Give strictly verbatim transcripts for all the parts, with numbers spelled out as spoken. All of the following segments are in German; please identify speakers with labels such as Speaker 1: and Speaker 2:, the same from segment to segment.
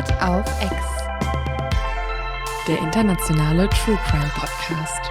Speaker 1: Mord auf Ex. Der internationale True Crime Podcast.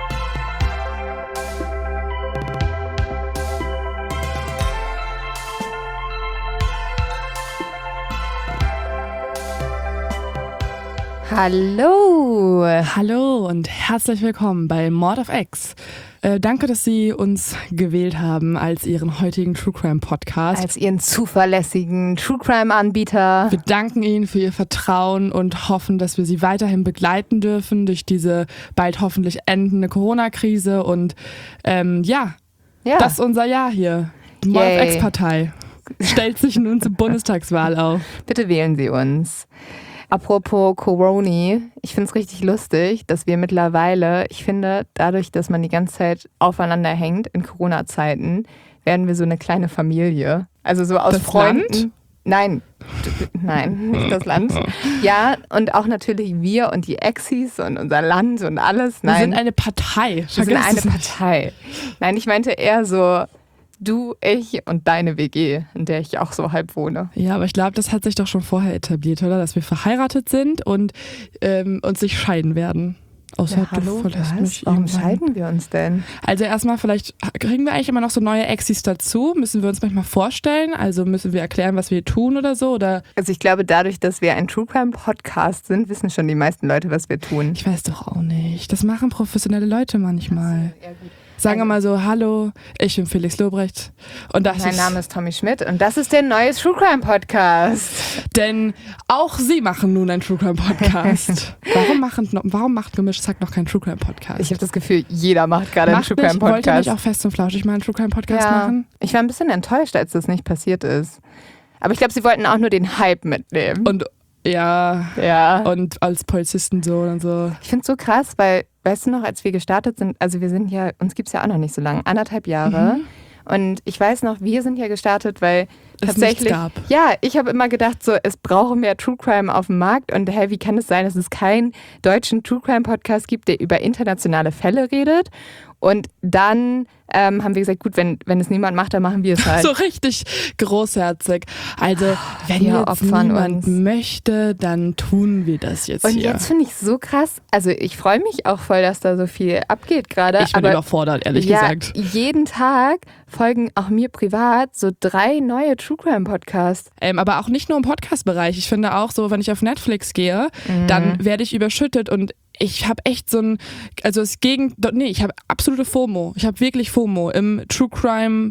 Speaker 2: Hallo!
Speaker 3: Hallo und herzlich willkommen bei Mord auf Ex. Äh, danke, dass Sie uns gewählt haben als Ihren heutigen True Crime Podcast.
Speaker 2: Als Ihren zuverlässigen True Crime Anbieter.
Speaker 3: Wir danken Ihnen für Ihr Vertrauen und hoffen, dass wir Sie weiterhin begleiten dürfen durch diese bald hoffentlich endende Corona-Krise. Und ähm, ja,
Speaker 2: Ja.
Speaker 3: das ist unser Jahr hier. Die Mord auf
Speaker 2: Yay.
Speaker 3: Ex-Partei stellt sich nun zur Bundestagswahl auf.
Speaker 2: Bitte wählen Sie uns. Apropos Corona, ich finde es richtig lustig, dass wir mittlerweile, ich finde, dadurch, dass man die ganze Zeit aufeinander hängt in Corona-Zeiten, werden wir so eine kleine Familie. Also so aus
Speaker 3: Das
Speaker 2: Freunden.
Speaker 3: Land?
Speaker 2: Nein, d- nein, nicht das Land. Ja, und auch natürlich wir und die Exis und unser Land und alles.
Speaker 3: Wir
Speaker 2: Nein,
Speaker 3: sind eine Partei.
Speaker 2: wir sind
Speaker 3: Vergiss
Speaker 2: eine
Speaker 3: es nicht.
Speaker 2: Partei. Nein, ich meinte eher so du, ich und deine W G, in der ich auch so halb wohne.
Speaker 3: Ja, aber ich glaube, das hat sich doch schon vorher etabliert, oder? Dass wir verheiratet sind und ähm, uns nicht scheiden werden. Außer
Speaker 2: Ja,
Speaker 3: du
Speaker 2: hallo,
Speaker 3: verlässt
Speaker 2: was?
Speaker 3: mich
Speaker 2: Warum
Speaker 3: irgendwann.
Speaker 2: scheiden wir uns denn?
Speaker 3: Also erstmal, vielleicht kriegen wir eigentlich immer noch so neue Exis dazu. Müssen wir uns manchmal vorstellen? Also müssen wir erklären, was wir tun oder so? Oder
Speaker 2: Also ich glaube, dadurch, dass wir ein True Crime Podcast sind, wissen schon die meisten Leute, was wir tun.
Speaker 3: ich weiß doch auch nicht. Das machen professionelle Leute manchmal.
Speaker 2: Ja, gut.
Speaker 3: Sagen wir
Speaker 2: Also-
Speaker 3: mal so, hallo, ich bin Felix Lobrecht. Und das
Speaker 2: Mein
Speaker 3: ist,
Speaker 2: Name ist Tommy Schmidt und das ist der neue True Crime Podcast.
Speaker 3: denn auch Sie machen nun einen True Crime Podcast. warum, machen, warum macht Gemischtes Hack noch keinen True Crime Podcast?
Speaker 2: Ich habe das Gefühl, jeder macht gerade einen
Speaker 3: Macht
Speaker 2: True Crime
Speaker 3: nicht, wollt ihr
Speaker 2: Podcast.
Speaker 3: nicht auch fest und flauschig mal einen True Crime Podcast
Speaker 2: ja.
Speaker 3: machen?
Speaker 2: Ich war ein bisschen enttäuscht, als das nicht passiert ist. Aber ich glaube, sie wollten auch nur den Hype mitnehmen.
Speaker 3: Und ja,
Speaker 2: ja.
Speaker 3: und als Polizisten so und so.
Speaker 2: Ich finde es so krass, weil, weißt du noch, als wir gestartet sind, also wir sind ja, uns gibt es ja auch noch nicht so lange, anderthalb Jahre. Und ich weiß noch, wir sind ja gestartet, weil
Speaker 3: Es
Speaker 2: tatsächlich,
Speaker 3: nichts gab.
Speaker 2: ja, ich habe immer gedacht, so, es brauche mehr True Crime auf dem Markt. Und hey, wie kann es sein, dass es keinen deutschen True Crime Podcast gibt, der über internationale Fälle redet? Und dann ähm, haben wir gesagt, gut, wenn, wenn es niemand macht, dann machen wir es halt.
Speaker 3: So richtig großherzig. Also, wenn
Speaker 2: wir
Speaker 3: jetzt
Speaker 2: opfern
Speaker 3: niemand
Speaker 2: uns.
Speaker 3: möchte, dann tun wir das jetzt
Speaker 2: Und
Speaker 3: hier.
Speaker 2: jetzt finde ich so krass, also ich freue mich auch voll, dass da so viel abgeht gerade.
Speaker 3: ich bin
Speaker 2: aber
Speaker 3: überfordert, ehrlich
Speaker 2: ja,
Speaker 3: gesagt.
Speaker 2: jeden Tag folgen auch mir privat so drei neue True Crime Podcasts.
Speaker 3: Ähm, aber auch nicht nur im Podcast-Bereich. Ich finde auch so, wenn ich auf Netflix gehe,
Speaker 2: Mhm.
Speaker 3: dann werde ich überschüttet und ich habe echt so ein, also das Gegen, nee, ich habe absolute FOMO. Ich habe wirklich FOMO im True Crime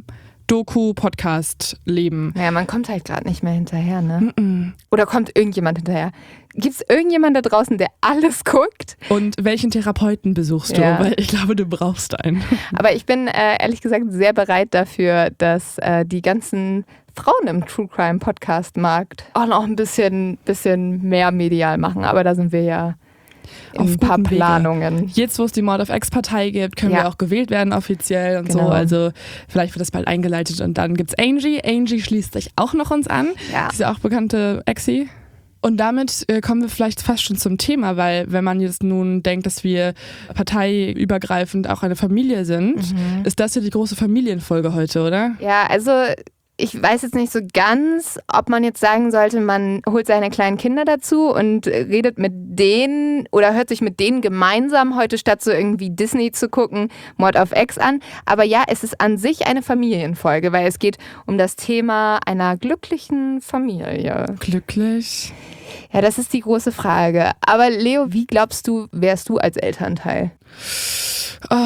Speaker 3: Doku-Podcast-Leben.
Speaker 2: Naja, man kommt halt gerade nicht mehr hinterher, ne?
Speaker 3: Mm-mm.
Speaker 2: Oder kommt irgendjemand hinterher? Gibt es irgendjemand da draußen, der alles guckt?
Speaker 3: Und welchen Therapeuten besuchst du?
Speaker 2: Ja.
Speaker 3: Weil ich glaube, du brauchst einen.
Speaker 2: Aber ich bin äh, ehrlich gesagt sehr bereit dafür, dass äh, die ganzen Frauen im True Crime Podcast-Markt auch noch ein bisschen, bisschen mehr medial machen. Aber da sind wir ja in
Speaker 3: Auf
Speaker 2: ein paar
Speaker 3: gutem Wege.
Speaker 2: Planungen.
Speaker 3: Jetzt, wo es die Mord auf Ex-Partei gibt, können
Speaker 2: Ja.
Speaker 3: wir auch gewählt werden offiziell und
Speaker 2: Genau.
Speaker 3: so. Also vielleicht wird das bald eingeleitet und dann gibt's Angie. Angie schließt sich auch noch uns an.
Speaker 2: Ja.
Speaker 3: Diese auch bekannte Exi. Und damit äh, kommen wir vielleicht fast schon zum Thema, weil wenn man jetzt nun denkt, dass wir parteiübergreifend auch eine Familie sind,
Speaker 2: Mhm.
Speaker 3: ist das ja die große Familienfolge heute, oder?
Speaker 2: Ja, also ich weiß jetzt nicht so ganz, ob man jetzt sagen sollte, man holt seine kleinen Kinder dazu und redet mit denen oder hört sich mit denen gemeinsam heute, statt so irgendwie Disney zu gucken, Mord auf Ex an. Aber ja, es ist an sich eine Familienfolge, weil es geht um das Thema einer glücklichen Familie.
Speaker 3: Glücklich.
Speaker 2: Ja, das ist die große Frage. Aber Leo, wie glaubst du, wärst du als Elternteil?
Speaker 3: Oh.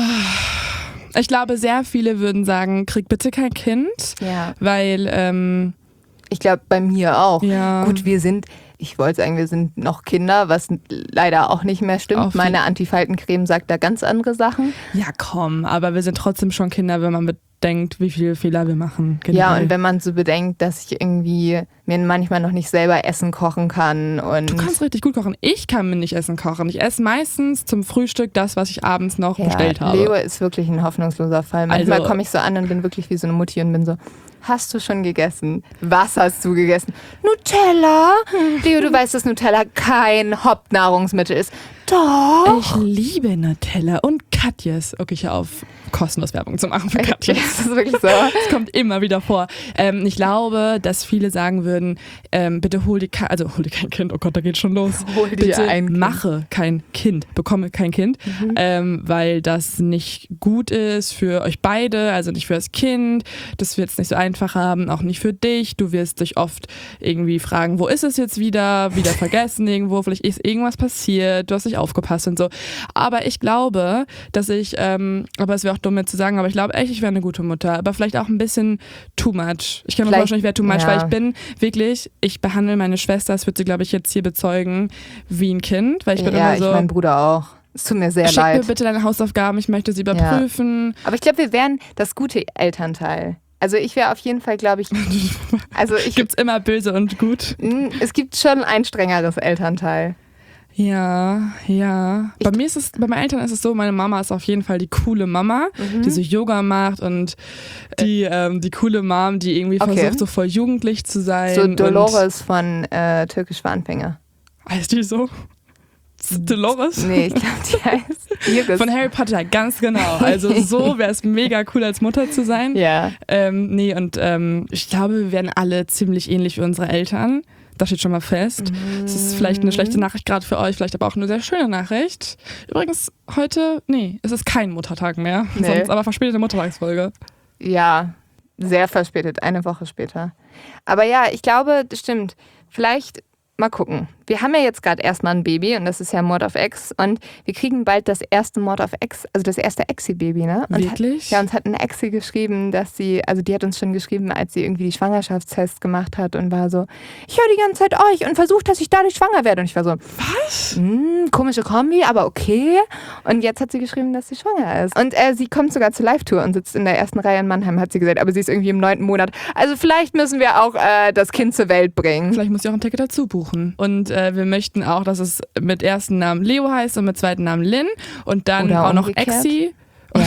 Speaker 3: Ich glaube, sehr viele würden sagen, krieg bitte kein Kind,
Speaker 2: Ja.
Speaker 3: weil ähm,
Speaker 2: Ich glaube, bei mir auch.
Speaker 3: ja,
Speaker 2: Gut, wir sind, ich wollte sagen, wir sind noch Kinder, was leider auch nicht mehr stimmt.
Speaker 3: Auf die-
Speaker 2: Meine Antifaltencreme sagt da ganz andere Sachen.
Speaker 3: ja komm, aber wir sind trotzdem schon Kinder, wenn man bedenkt, wie viele Fehler wir machen.
Speaker 2: Ja,
Speaker 3: generell.
Speaker 2: und wenn man so bedenkt, dass ich irgendwie mir manchmal noch nicht selber Essen kochen kann und
Speaker 3: Du kannst richtig gut kochen. Ich kann mir nicht Essen kochen. Ich esse meistens zum Frühstück das, was ich abends noch
Speaker 2: ja,
Speaker 3: bestellt habe.
Speaker 2: Leo ist wirklich ein hoffnungsloser Fall. Manchmal
Speaker 3: Also-
Speaker 2: komme ich so an und bin wirklich wie so eine Mutti und bin so, hast du schon gegessen? Was hast du gegessen? Nutella? Leo, du weißt, dass Nutella kein Hauptnahrungsmittel ist. Doch.
Speaker 3: Ich liebe Nutella und Katjes. Okay, ich höre auf, kostenlos Werbung zu machen für Katjes.
Speaker 2: Das ist wirklich so.
Speaker 3: Das kommt immer wieder vor. Ähm, ich glaube, dass viele sagen würden, ähm, bitte hol dir, also hol dir kein Kind. Oh Gott, da geht schon los.
Speaker 2: Hol dir
Speaker 3: bitte
Speaker 2: ein Kind.
Speaker 3: mache kein Kind, bekomme kein Kind, mhm. ähm, weil das nicht gut ist für euch beide, also nicht für das Kind. Das wird es nicht so einfach haben, auch nicht für dich. Du wirst dich oft irgendwie fragen, wo ist es jetzt wieder? Wieder vergessen irgendwo, vielleicht ist irgendwas passiert, du hast nicht aufgepasst und so. Aber ich glaube, dass ich, ähm, aber es wäre auch dumm mir zu sagen, aber ich glaube echt, ich wäre eine gute Mutter, aber vielleicht auch ein bisschen too much. Ich kann mir vorstellen, ich wäre too much, ja. weil ich bin wirklich, ich behandle meine Schwester, das wird sie, glaube ich, jetzt hier bezeugen, wie ein Kind, weil ich bin
Speaker 2: ja,
Speaker 3: immer so...
Speaker 2: Ja, ich mein Bruder auch. Es tut mir sehr
Speaker 3: schick
Speaker 2: leid.
Speaker 3: Schick mir bitte deine Hausaufgaben, ich möchte sie überprüfen.
Speaker 2: Ja. Aber ich glaube, wir wären das gute Elternteil. Also ich wäre auf jeden Fall, glaube ich... also ich
Speaker 3: Gibt's immer böse und gut?
Speaker 2: Es gibt schon ein strengeres Elternteil.
Speaker 3: Ja, ja.
Speaker 2: Ich
Speaker 3: bei mir ist es, bei meinen Eltern ist es so, meine Mama ist auf jeden Fall die coole Mama, mhm. die so Yoga macht und die, ähm, die coole Mom, die irgendwie okay. versucht, so voll jugendlich zu sein.
Speaker 2: So Dolores von äh, Türkisch für Anfänger.
Speaker 3: Heißt die so? Dolores?
Speaker 2: Nee, ich glaube, die heißt Iris.
Speaker 3: Von Harry Potter, ganz genau. Also so wäre es mega cool, als Mutter zu sein.
Speaker 2: Ja.
Speaker 3: Ähm, nee, und ähm, ich glaube, wir werden alle ziemlich ähnlich wie unsere Eltern. Das steht schon mal fest. Es ist vielleicht eine schlechte Nachricht gerade für euch, vielleicht aber auch eine sehr schöne Nachricht. Übrigens, heute, nee, es ist kein Muttertag mehr, nee. sonst aber verspätete Muttertagsfolge.
Speaker 2: Ja, sehr verspätet, eine Woche später. Aber ja, ich glaube, das stimmt. Vielleicht mal gucken. Wir haben ja jetzt gerade erstmal ein Baby und das ist ja Mord of X und wir kriegen bald das erste Mord of X, also das erste Exi-Baby, ne? Und
Speaker 3: wirklich?
Speaker 2: Hat, ja, uns hat eine Exi geschrieben, dass sie, also die hat uns schon geschrieben, als sie irgendwie die Schwangerschaftstest gemacht hat und war so, ich höre die ganze Zeit euch und versuche, dass ich dadurch schwanger werde. Und ich war so,
Speaker 3: was?
Speaker 2: Mh, komische Kombi, aber okay. Und jetzt hat sie geschrieben, dass sie schwanger ist. Und äh, sie kommt sogar zur Live-Tour und sitzt in der ersten Reihe in Mannheim, hat sie gesagt, aber sie ist irgendwie im neunten Monat. Also vielleicht müssen wir auch äh, das Kind zur Welt bringen.
Speaker 3: Vielleicht muss sie auch ein Ticket dazu buchen. Und äh, wir möchten auch, dass es mit ersten Namen Leo heißt und mit zweiten Namen Lynn und dann
Speaker 2: Oder
Speaker 3: auch noch
Speaker 2: umgekehrt.
Speaker 3: Exi.
Speaker 2: Ja.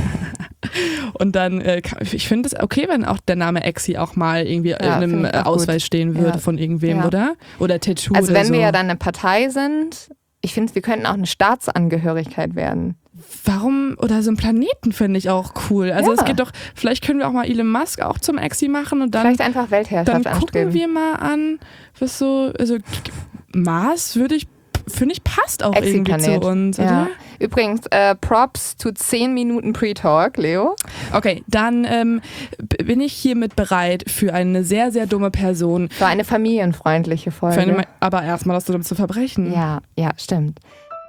Speaker 3: Und dann, äh, ich finde es okay, wenn auch der Name Exi auch mal irgendwie ja, in einem Ausweis gut. stehen würde ja. von irgendwem, ja. oder? Oder Tattoo
Speaker 2: Also
Speaker 3: oder
Speaker 2: wenn
Speaker 3: so.
Speaker 2: wir ja dann eine Partei sind, ich finde, wir könnten auch eine Staatsangehörigkeit werden.
Speaker 3: Warum? Oder so einen Planeten finde ich auch cool. Also
Speaker 2: ja.
Speaker 3: es geht doch, vielleicht können wir auch mal Elon Musk auch zum Exi machen und dann...
Speaker 2: Vielleicht einfach Weltherrschaft
Speaker 3: dann
Speaker 2: anstreben.
Speaker 3: Dann gucken wir mal an, was so, also Mars würde ich, finde ich, passt auch irgendwie zu uns,
Speaker 2: ja.
Speaker 3: oder?
Speaker 2: Übrigens, äh, Props zu zehn Minuten Pre-Talk, Leo.
Speaker 3: Okay, dann ähm, bin ich hiermit bereit für eine sehr, sehr dumme Person.
Speaker 2: Für eine familienfreundliche Folge.
Speaker 3: Für eine, aber erstmal das so dumm zu verbrechen.
Speaker 2: Ja, ja, stimmt.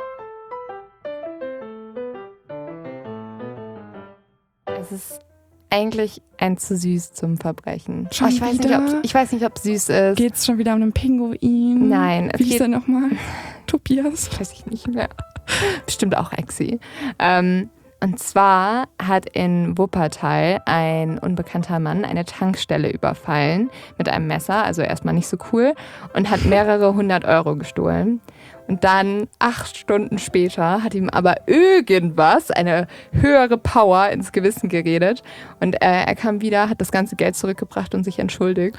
Speaker 2: Es ist eigentlich ein zu süß zum Verbrechen.
Speaker 3: Schon
Speaker 2: oh, ich, weiß
Speaker 3: wieder?
Speaker 2: nicht, ob, ich weiß nicht, ob es süß ist.
Speaker 3: Geht's schon wieder um einen Pinguin?
Speaker 2: Nein.
Speaker 3: Wie ist der nochmal? Tobias?
Speaker 2: Weiß ich nicht mehr. Bestimmt auch Exi. Ähm, und zwar hat in Wuppertal ein unbekannter Mann eine Tankstelle überfallen mit einem Messer, also erstmal nicht so cool, und hat mehrere hundert Euro gestohlen. Und dann, acht Stunden später, hat ihm aber irgendwas, eine höhere Power ins Gewissen geredet. Und äh, er kam wieder, hat das ganze Geld zurückgebracht und sich entschuldigt.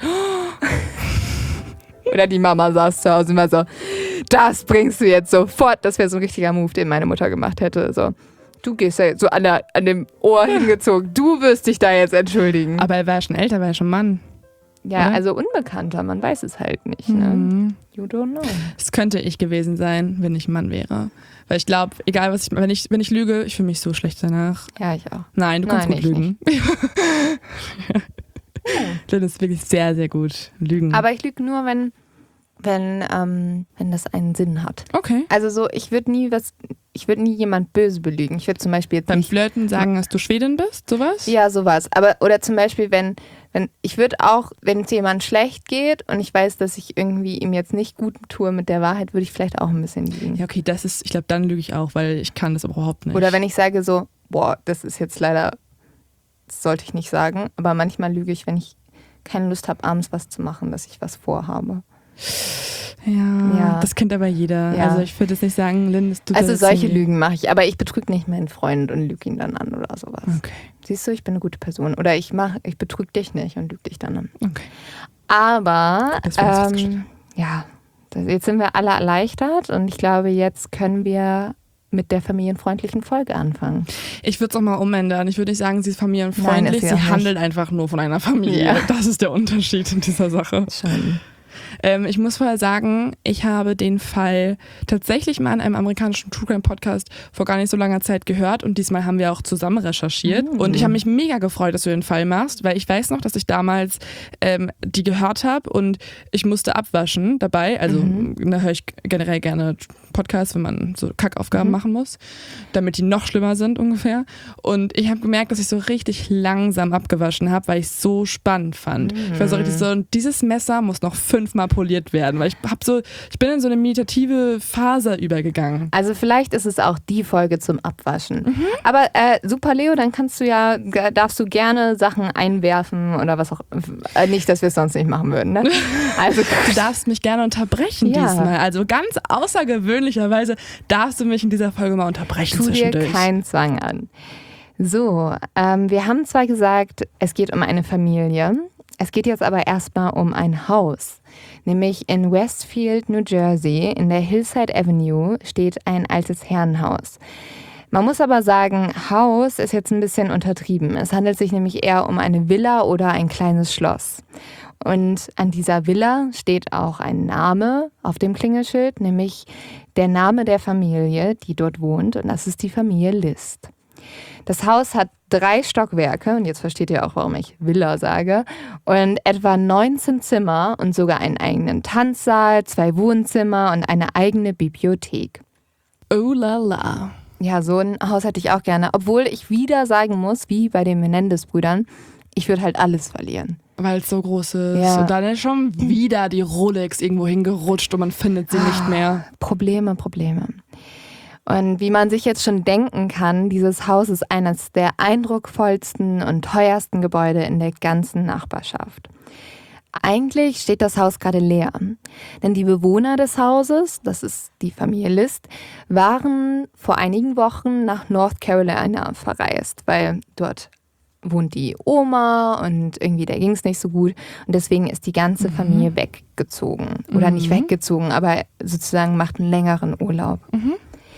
Speaker 2: Oder die Mama saß zu Hause und war so, das bringst du jetzt sofort. Das wäre so ein richtiger Move, den meine Mutter gemacht hätte. So, du gehst ja so an, der, an dem Ohr hingezogen, du wirst dich da jetzt entschuldigen.
Speaker 3: Aber er war ja schon älter, war ja schon Mann.
Speaker 2: Ja,
Speaker 3: oder?
Speaker 2: Also Unbekannter, man weiß es halt nicht. Ne?
Speaker 3: Mhm.
Speaker 2: You don't know.
Speaker 3: Es könnte ich gewesen sein, wenn ich ein Mann wäre. Weil ich glaube, egal was ich, wenn ich, wenn ich lüge, ich fühle mich so schlecht danach.
Speaker 2: Ja, ich auch.
Speaker 3: Nein, du kannst
Speaker 2: Nein,
Speaker 3: gut lügen. Das ist wirklich sehr, sehr gut. Lügen.
Speaker 2: Aber ich lüge nur, wenn, wenn, ähm, wenn das einen Sinn hat.
Speaker 3: Okay.
Speaker 2: Also so, ich würde nie was, ich würde nie jemand böse belügen. Ich würde zum Beispiel jetzt
Speaker 3: Beim
Speaker 2: nicht,
Speaker 3: Flirten sagen, dass du Schwedin bist, sowas?
Speaker 2: Ja, sowas. Aber, oder zum Beispiel, wenn, wenn, ich würde auch, wenn es jemand schlecht geht und ich weiß, dass ich irgendwie ihm jetzt nicht gut tue mit der Wahrheit, würde ich vielleicht auch ein bisschen lügen.
Speaker 3: Ja, okay, das ist, ich glaube, dann lüge ich auch, weil ich kann das überhaupt nicht.
Speaker 2: Oder wenn ich sage so, boah, das ist jetzt leider, das sollte ich nicht sagen, aber manchmal lüge ich, wenn ich keine Lust habe, abends was zu machen, dass ich was vorhabe.
Speaker 3: Ja,
Speaker 2: ja.
Speaker 3: das kennt aber jeder.
Speaker 2: Ja.
Speaker 3: Also ich würde jetzt nicht sagen, Lynn, das tut
Speaker 2: Also
Speaker 3: das
Speaker 2: solche
Speaker 3: irgendwie.
Speaker 2: Lügen mache ich, aber ich betrüge nicht meinen Freund und lüge ihn dann an oder sowas.
Speaker 3: Okay.
Speaker 2: Siehst du, ich bin eine gute Person. Oder ich mach, ich betrüge dich nicht und lüge dich dann an.
Speaker 3: Okay.
Speaker 2: Aber
Speaker 3: Das war
Speaker 2: ähm, ja, Jetzt sind wir alle erleichtert und ich glaube, jetzt können wir mit der familienfreundlichen Folge anfangen.
Speaker 3: Ich würde es auch mal umändern. Ich würde nicht sagen, sie ist familienfreundlich,
Speaker 2: Nein, ist sie
Speaker 3: sie
Speaker 2: auch nicht.
Speaker 3: handelt einfach nur von einer Familie.
Speaker 2: Ja.
Speaker 3: Das ist der Unterschied in dieser Sache.
Speaker 2: Schon.
Speaker 3: Ähm, ich muss vorher sagen, ich habe den Fall tatsächlich mal in einem amerikanischen True Crime Podcast vor gar nicht so langer Zeit gehört und diesmal haben wir auch zusammen recherchiert.
Speaker 2: Mhm.
Speaker 3: Und ich habe mich mega gefreut, dass du den Fall machst, weil ich weiß noch, dass ich damals ähm, die gehört habe und ich musste abwaschen dabei. Also
Speaker 2: Mhm.
Speaker 3: da höre ich generell gerne Podcasts, wenn man so Kackaufgaben
Speaker 2: Mhm.
Speaker 3: machen muss, damit die noch schlimmer sind ungefähr. Und ich habe gemerkt, dass ich so richtig langsam abgewaschen habe, weil ich es so spannend fand.
Speaker 2: Mhm.
Speaker 3: Ich war so richtig so, und dieses Messer muss noch fünfmal poliert werden, weil ich hab so, ich bin in so eine meditative Phase übergegangen.
Speaker 2: Also vielleicht ist es auch die Folge zum Abwaschen.
Speaker 3: Mhm.
Speaker 2: Aber äh, super Leo, dann kannst du ja, g- darfst du gerne Sachen einwerfen oder was auch. Äh, nicht, dass wir es sonst nicht machen würden, ne? Also
Speaker 3: Du darfst mich gerne unterbrechen
Speaker 2: Ja.
Speaker 3: diesmal. Also ganz außergewöhnlicherweise darfst du mich in dieser Folge mal unterbrechen
Speaker 2: tu dir
Speaker 3: zwischendurch.
Speaker 2: keinen Zwang an. So, ähm, wir haben zwar gesagt, es geht um eine Familie. Es geht jetzt aber erstmal um ein Haus. Nämlich in Westfield, New Jersey, in der Hillside Avenue, steht ein altes Herrenhaus. Man muss aber sagen, Haus ist jetzt ein bisschen untertrieben. Es handelt sich nämlich eher um eine Villa oder ein kleines Schloss. Und an dieser Villa steht auch ein Name auf dem Klingelschild, nämlich der Name der Familie, die dort wohnt. Und das ist die Familie List. Das Haus hat drei Stockwerke und jetzt versteht ihr auch, warum ich Villa sage, und etwa neunzehn Zimmer und sogar einen eigenen Tanzsaal, zwei Wohnzimmer und eine eigene Bibliothek.
Speaker 3: Oh la la.
Speaker 2: Ja, so ein Haus hätte ich auch gerne, obwohl ich wieder sagen muss, wie bei den Menendez-Brüdern, ich würde halt alles verlieren.
Speaker 3: Weil es so groß ist.
Speaker 2: Ja.
Speaker 3: Und dann ist schon wieder die Rolex irgendwo hingerutscht und man findet sie nicht mehr.
Speaker 2: Probleme, Probleme. Und wie man sich jetzt schon denken kann, dieses Haus ist eines der eindrucksvollsten und teuersten Gebäude in der ganzen Nachbarschaft. Eigentlich steht das Haus gerade leer, denn die Bewohner des Hauses, das ist die Familie List, waren vor einigen Wochen nach North Carolina verreist, weil dort wohnt die Oma und irgendwie der ging es nicht so gut und deswegen ist die ganze Familie weggezogen. Oder nicht
Speaker 3: Mhm.
Speaker 2: weggezogen, aber sozusagen macht einen längeren Urlaub.
Speaker 3: Mhm.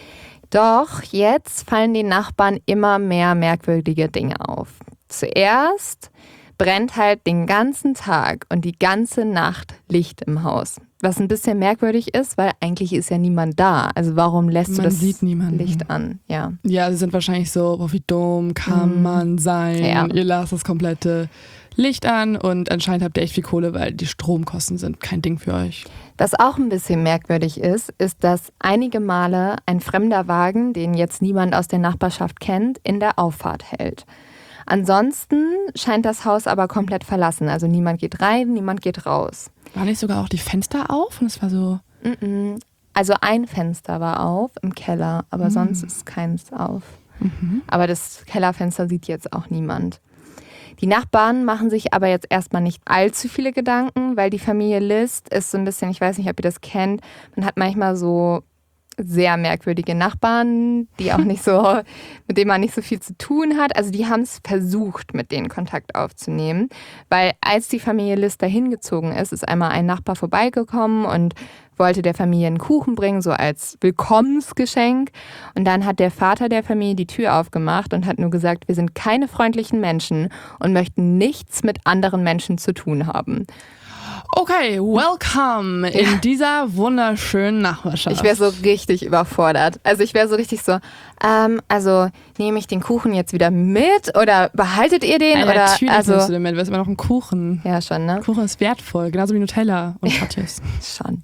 Speaker 2: Doch jetzt fallen den Nachbarn immer mehr merkwürdige Dinge auf. Zuerst brennt halt den ganzen Tag und die ganze Nacht Licht im Haus. Was ein bisschen merkwürdig ist, weil eigentlich ist ja niemand da. Also warum lässt
Speaker 3: Man
Speaker 2: du das
Speaker 3: sieht niemanden.
Speaker 2: Licht an? Ja.
Speaker 3: Ja, sie sind wahrscheinlich so, boah, wie dumm kann
Speaker 2: Mhm.
Speaker 3: man sein?
Speaker 2: Ja.
Speaker 3: Ihr lasst das komplette Licht an und anscheinend habt ihr echt viel Kohle, weil die Stromkosten sind kein Ding für euch.
Speaker 2: Was auch ein bisschen merkwürdig ist, ist, dass einige Male ein fremder Wagen, den jetzt niemand aus der Nachbarschaft kennt, in der Auffahrt hält. Ansonsten scheint das Haus aber komplett verlassen. Also niemand geht rein, niemand geht raus.
Speaker 3: Waren nicht sogar auch die Fenster auf? Und es war so,
Speaker 2: Mm-mm. Also ein Fenster war auf im Keller, aber sonst ist keins auf.
Speaker 3: mhm.
Speaker 2: Aber das Kellerfenster sieht jetzt auch niemand. Die Nachbarn machen sich aber jetzt erstmal nicht allzu viele Gedanken, weil die Familie List ist so ein bisschen, ich weiß nicht, ob ihr das kennt, man hat manchmal so sehr merkwürdige Nachbarn, die auch nicht so, mit denen man nicht so viel zu tun hat. Also die haben es versucht, mit denen Kontakt aufzunehmen, weil als die Familie List dahin gezogen ist, ist einmal ein Nachbar vorbeigekommen und wollte der Familie einen Kuchen bringen, so als Willkommensgeschenk. Und dann hat der Vater der Familie die Tür aufgemacht und hat nur gesagt, wir sind keine freundlichen Menschen und möchten nichts mit anderen Menschen zu tun haben.
Speaker 3: okay, welcome in dieser wunderschönen Nachbarschaft.
Speaker 2: Ich wäre so richtig überfordert. Also ich wäre so richtig so, ähm, also nehme ich den Kuchen jetzt wieder mit oder behaltet ihr den?
Speaker 3: Ja,
Speaker 2: oder
Speaker 3: natürlich
Speaker 2: also
Speaker 3: nimmst du den mit, weil es immer noch ein Kuchen.
Speaker 2: ja, schon, ne?
Speaker 3: Kuchen ist wertvoll, genauso wie Nutella und Katjes.
Speaker 2: Schon.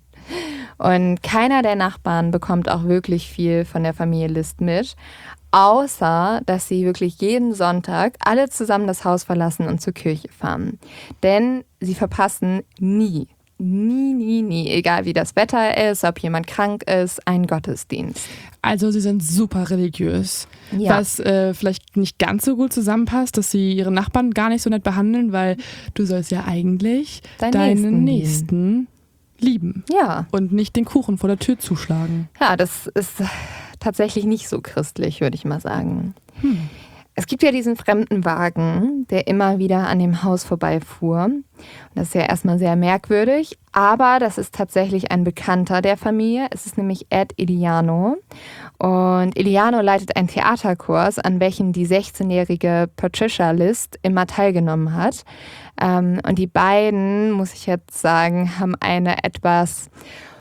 Speaker 2: Und keiner der Nachbarn bekommt auch wirklich viel von der Familie List mit, außer dass sie wirklich jeden Sonntag alle zusammen das Haus verlassen und zur Kirche fahren. Denn sie verpassen nie, nie, nie, nie, egal wie das Wetter ist, ob jemand krank ist, einen Gottesdienst.
Speaker 3: Also sie sind super religiös,
Speaker 2: Ja.
Speaker 3: was äh, vielleicht nicht ganz so gut zusammenpasst, dass sie ihre Nachbarn gar nicht so nett behandeln, weil du sollst ja eigentlich
Speaker 2: Deinen
Speaker 3: deinen
Speaker 2: Nächsten
Speaker 3: Nächsten lieben
Speaker 2: Ja,
Speaker 3: und nicht den Kuchen vor der Tür zuschlagen.
Speaker 2: ja, das ist tatsächlich nicht so christlich, würde ich mal sagen.
Speaker 3: Hm.
Speaker 2: Es gibt ja diesen fremden Wagen, der immer wieder an dem Haus vorbeifuhr. Und das ist ja erstmal sehr merkwürdig, aber das ist tatsächlich ein Bekannter der Familie. Es ist nämlich Ed Iliano. Und Iliano leitet einen Theaterkurs, an welchem die sechzehnjährige Patricia List immer teilgenommen hat. Ähm, und die beiden, muss ich jetzt sagen, haben eine etwas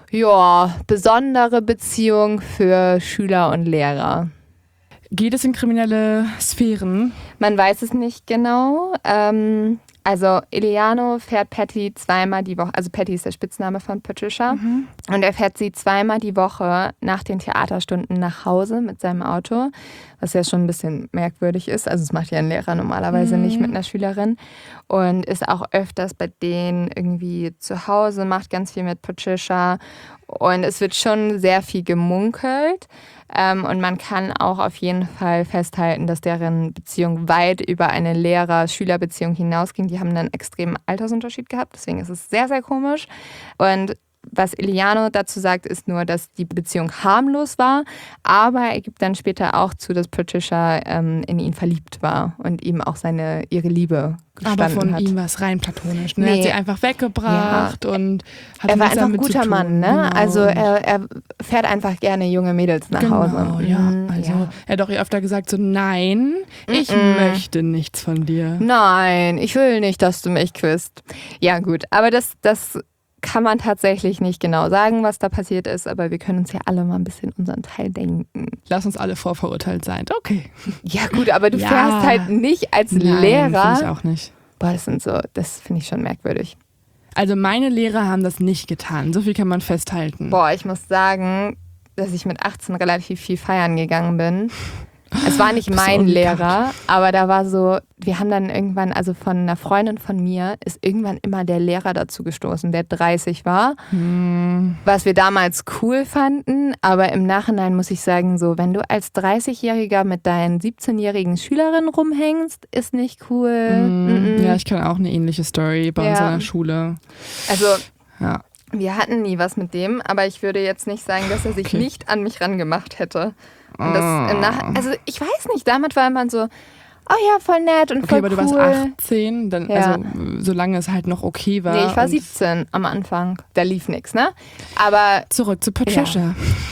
Speaker 2: ja, besondere Beziehung für Schüler und Lehrer.
Speaker 3: Geht es in kriminelle Sphären?
Speaker 2: Man weiß es nicht genau. Ähm, also Iliano fährt Patty zweimal die Woche, also Patty ist der Spitzname von Patricia, mhm. und er fährt sie zweimal die Woche nach den Theaterstunden nach Hause mit seinem Auto, was ja schon ein bisschen merkwürdig ist. Also das macht ja ein Lehrer normalerweise mhm. nicht mit einer Schülerin, und ist auch öfters bei denen irgendwie zu Hause, macht ganz viel mit Patricia, und es wird schon sehr viel gemunkelt. Ähm, und man kann auch auf jeden Fall festhalten, dass deren Beziehung weit über eine Lehrer-Schüler-Beziehung hinausging. Die haben einen extremen Altersunterschied gehabt, deswegen ist es sehr, sehr komisch. Und was Iliano dazu sagt, ist nur, dass die Beziehung harmlos war, aber er gibt dann später auch zu, dass Patricia ähm, in ihn verliebt war und ihm auch seine ihre Liebe gestanden hat.
Speaker 3: Aber von
Speaker 2: hat.
Speaker 3: ihm war es rein platonisch. Ne?
Speaker 2: Nee.
Speaker 3: Er hat sie einfach weggebracht
Speaker 2: ja.
Speaker 3: und hat
Speaker 2: Er war
Speaker 3: nichts
Speaker 2: einfach ein
Speaker 3: damit
Speaker 2: guter
Speaker 3: zu tun.
Speaker 2: Mann, ne?
Speaker 3: Genau.
Speaker 2: Also er, er fährt einfach gerne junge Mädels nach
Speaker 3: genau,
Speaker 2: Hause.
Speaker 3: Ja.
Speaker 2: Mhm,
Speaker 3: Also
Speaker 2: ja.
Speaker 3: er hat auch ihr öfter gesagt so, nein, ich
Speaker 2: Mm-mm.
Speaker 3: möchte nichts von dir.
Speaker 2: Nein, ich will nicht, dass du mich küsst. Ja gut, aber das, das kann man tatsächlich nicht genau sagen, was da passiert ist, aber wir können uns ja alle mal ein bisschen unseren Teil denken.
Speaker 3: Lass uns alle vorverurteilt sein. Okay.
Speaker 2: Ja gut, aber du
Speaker 3: Ja.
Speaker 2: fährst halt nicht als
Speaker 3: Nein,
Speaker 2: Lehrer.
Speaker 3: finde ich auch nicht.
Speaker 2: Boah, das sind so, das finde ich schon merkwürdig.
Speaker 3: Also meine Lehrer haben das nicht getan. So viel kann man festhalten.
Speaker 2: Boah, ich muss sagen, dass ich mit achtzehn relativ viel feiern gegangen bin. Es war nicht
Speaker 3: Bist du
Speaker 2: mein
Speaker 3: unbekannt?
Speaker 2: Lehrer, aber da war so, wir haben dann irgendwann, also von einer Freundin von mir, ist irgendwann immer der Lehrer dazu gestoßen, der dreißig war.
Speaker 3: Hm.
Speaker 2: Was wir damals cool fanden, aber im Nachhinein muss ich sagen, so, wenn du als dreißigjähriger mit deinen siebzehnjährigen Schülerinnen rumhängst, ist nicht cool.
Speaker 3: Hm.
Speaker 2: Mm-mm.
Speaker 3: Ja, ich kenne auch eine ähnliche Story bei uns
Speaker 2: Ja.
Speaker 3: an der Schule.
Speaker 2: Also,
Speaker 3: Ja.
Speaker 2: wir hatten nie was mit dem, aber ich würde jetzt nicht sagen, dass er sich
Speaker 3: Okay.
Speaker 2: nicht an mich rangemacht hätte. Und das
Speaker 3: Ah.
Speaker 2: im Nach- also ich weiß nicht, damals war man so, oh ja, voll nett und
Speaker 3: Okay,
Speaker 2: voll
Speaker 3: aber du
Speaker 2: cool.
Speaker 3: warst achtzehn, dann,
Speaker 2: Ja.
Speaker 3: also solange es halt noch okay war.
Speaker 2: Nee, ich war
Speaker 3: und
Speaker 2: siebzehn am Anfang. Da lief nichts, ne? Aber
Speaker 3: Zurück zu Patricia.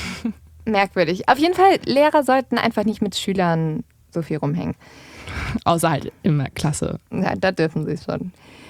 Speaker 2: merkwürdig. Auf jeden Fall, Lehrer sollten einfach nicht mit Schülern so viel rumhängen.
Speaker 3: Außer halt in der Klasse.
Speaker 2: Ja, da dürfen sie es schon.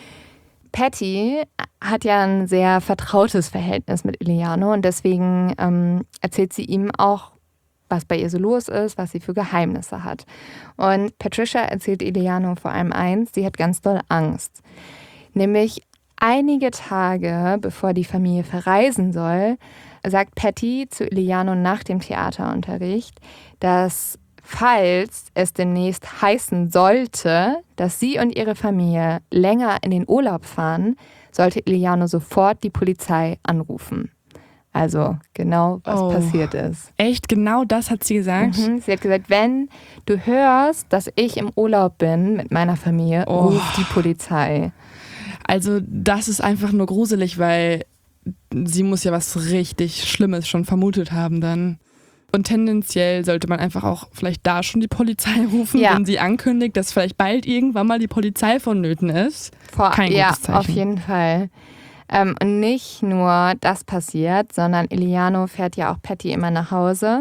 Speaker 2: Patty hat ja ein sehr vertrautes Verhältnis mit Iliano und deswegen ähm, erzählt sie ihm auch, was bei ihr so los ist, was sie für Geheimnisse hat. Und Patricia erzählt Iliano vor allem eins, sie hat ganz doll Angst. Nämlich einige Tage bevor die Familie verreisen soll, sagt Patty zu Iliano nach dem Theaterunterricht, dass falls es demnächst heißen sollte, dass sie und ihre Familie länger in den Urlaub fahren, sollte Iliano sofort die Polizei anrufen. Also genau, was
Speaker 3: Oh.
Speaker 2: passiert ist.
Speaker 3: Echt? Genau das hat sie gesagt?
Speaker 2: Mhm. Sie hat gesagt, wenn du hörst, dass ich im Urlaub bin mit meiner Familie,
Speaker 3: Oh.
Speaker 2: ruf die Polizei.
Speaker 3: Also das ist einfach nur gruselig, weil sie muss ja was richtig Schlimmes schon vermutet haben dann. Und tendenziell sollte man einfach auch vielleicht da schon die Polizei rufen,
Speaker 2: Ja.
Speaker 3: wenn sie ankündigt, dass vielleicht bald irgendwann mal die Polizei vonnöten ist.
Speaker 2: Vor,
Speaker 3: Kein
Speaker 2: ja,
Speaker 3: gutes Zeichen.
Speaker 2: auf jeden Fall. Ähm, und nicht nur das passiert, sondern Iliano fährt ja auch Patty immer nach Hause.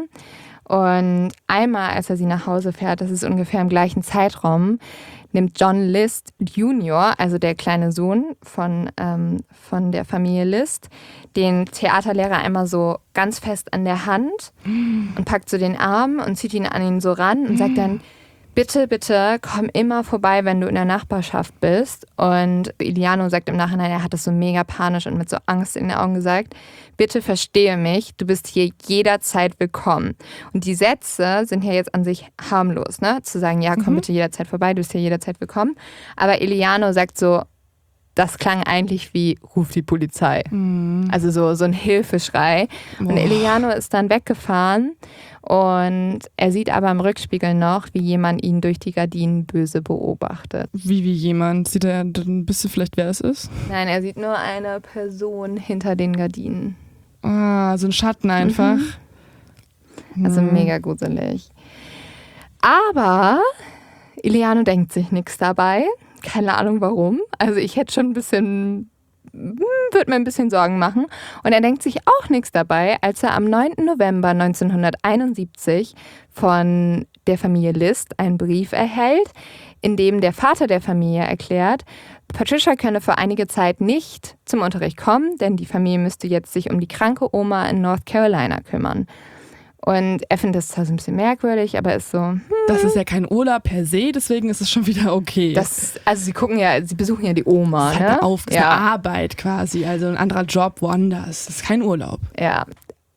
Speaker 2: Und einmal, als er sie nach Hause fährt, das ist ungefähr im gleichen Zeitraum, nimmt John List Junior, also der kleine Sohn von, ähm, von der Familie List, den Theaterlehrer einmal so ganz fest an der Hand und packt so den Arm und zieht ihn an ihn so ran und sagt dann, bitte, bitte, komm immer vorbei, wenn du in der Nachbarschaft bist. Und Iliano sagt im Nachhinein, er hat das so mega panisch und mit so Angst in den Augen gesagt, bitte verstehe mich, du bist hier jederzeit willkommen. Und die Sätze sind ja jetzt an sich harmlos, ne? Zu sagen, ja, komm
Speaker 3: Mhm.
Speaker 2: bitte jederzeit vorbei, du bist hier jederzeit willkommen. Aber Iliano sagt so, das klang eigentlich wie, ruf die Polizei.
Speaker 3: Mhm.
Speaker 2: Also so, so ein Hilfeschrei. Und
Speaker 3: Boah.
Speaker 2: Iliano ist dann weggefahren und er sieht aber im Rückspiegel noch, wie jemand ihn durch die Gardinen böse beobachtet.
Speaker 3: Wie, wie jemand? Sieht er ein bisschen vielleicht, wer es ist?
Speaker 2: Nein, er sieht nur eine Person hinter den Gardinen.
Speaker 3: Ah, so ein Schatten einfach.
Speaker 2: Also
Speaker 3: Mhm.
Speaker 2: mega gruselig. Aber Iliano denkt sich nichts dabei. Keine Ahnung warum. Also ich hätte schon ein bisschen, würde mir ein bisschen Sorgen machen. Und er denkt sich auch nichts dabei, als er am neunten November neunzehnhunderteinundsiebzig von der Familie List einen Brief erhält, in dem der Vater der Familie erklärt, Patricia könne für einige Zeit nicht zum Unterricht kommen, denn die Familie müsste jetzt sich um die kranke Oma in North Carolina kümmern. Und er findet das zwar so ein bisschen merkwürdig, aber ist so, hm.
Speaker 3: Das ist ja kein Urlaub per se, deswegen ist es schon wieder okay.
Speaker 2: Das, also sie gucken ja, sie besuchen ja die Oma,
Speaker 3: das ist
Speaker 2: ne?
Speaker 3: halt eine, Auf-
Speaker 2: ja.
Speaker 3: eine Arbeit quasi, also ein anderer Job woanders. Das ist kein Urlaub.
Speaker 2: Ja.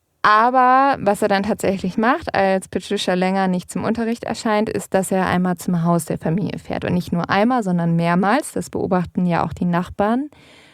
Speaker 2: Aber was er dann tatsächlich macht, als Patricia länger nicht zum Unterricht erscheint, ist, dass er einmal zum Haus der Familie fährt. Und nicht nur einmal, sondern mehrmals. Das beobachten ja auch die Nachbarn.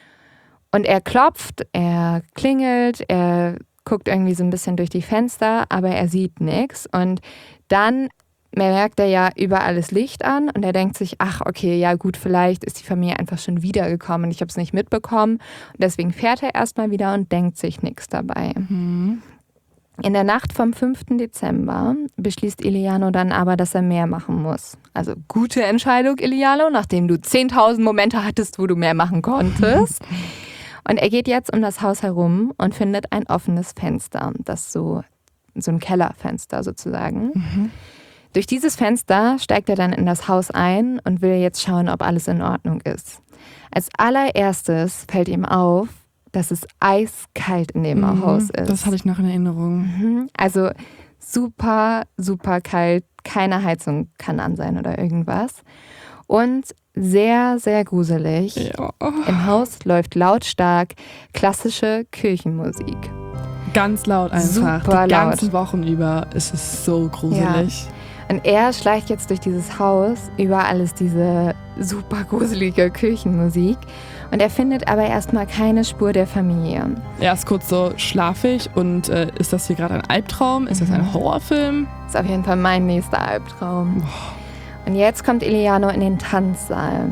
Speaker 2: Und er klopft, er klingelt, er guckt irgendwie so ein bisschen durch die Fenster, aber er sieht nichts. Und dann merkt er ja überall das Licht an und er denkt sich, ach okay, ja gut, vielleicht ist die Familie einfach schon wiedergekommen und ich habe es nicht mitbekommen. Und deswegen fährt er erstmal wieder und denkt sich nichts dabei.
Speaker 3: Mhm.
Speaker 2: In der Nacht vom fünften Dezember beschließt Iliano dann aber, dass er mehr machen muss. Also gute Entscheidung, Iliano, nachdem du zehntausend Momente hattest, wo du mehr machen konntest. Und er geht jetzt um das Haus herum und findet ein offenes Fenster, das so, so ein Kellerfenster sozusagen.
Speaker 3: Mhm.
Speaker 2: Durch dieses Fenster steigt er dann in das Haus ein und will jetzt schauen, ob alles in Ordnung ist. Als allererstes fällt ihm auf, dass es eiskalt in dem
Speaker 3: Mhm,
Speaker 2: Haus ist.
Speaker 3: Das hatte ich noch in Erinnerung.
Speaker 2: Mhm. Also super, super kalt. Keine Heizung kann an sein oder irgendwas. Und sehr, sehr gruselig.
Speaker 3: Ja.
Speaker 2: Im Haus läuft lautstark klassische Kirchenmusik.
Speaker 3: Ganz laut einfach.
Speaker 2: Super
Speaker 3: Die
Speaker 2: laut.
Speaker 3: ganzen Wochen über ist es so gruselig.
Speaker 2: Und er schleicht jetzt durch dieses Haus. Überall ist diese super gruselige Kirchenmusik. Und er findet aber erstmal keine Spur der Familie.
Speaker 3: Er ist kurz so schlafig und äh, ist das hier gerade ein Albtraum? Ist das ein Horrorfilm?
Speaker 2: Das ist auf jeden Fall mein nächster Albtraum. Und jetzt kommt Iliano in den Tanzsaal.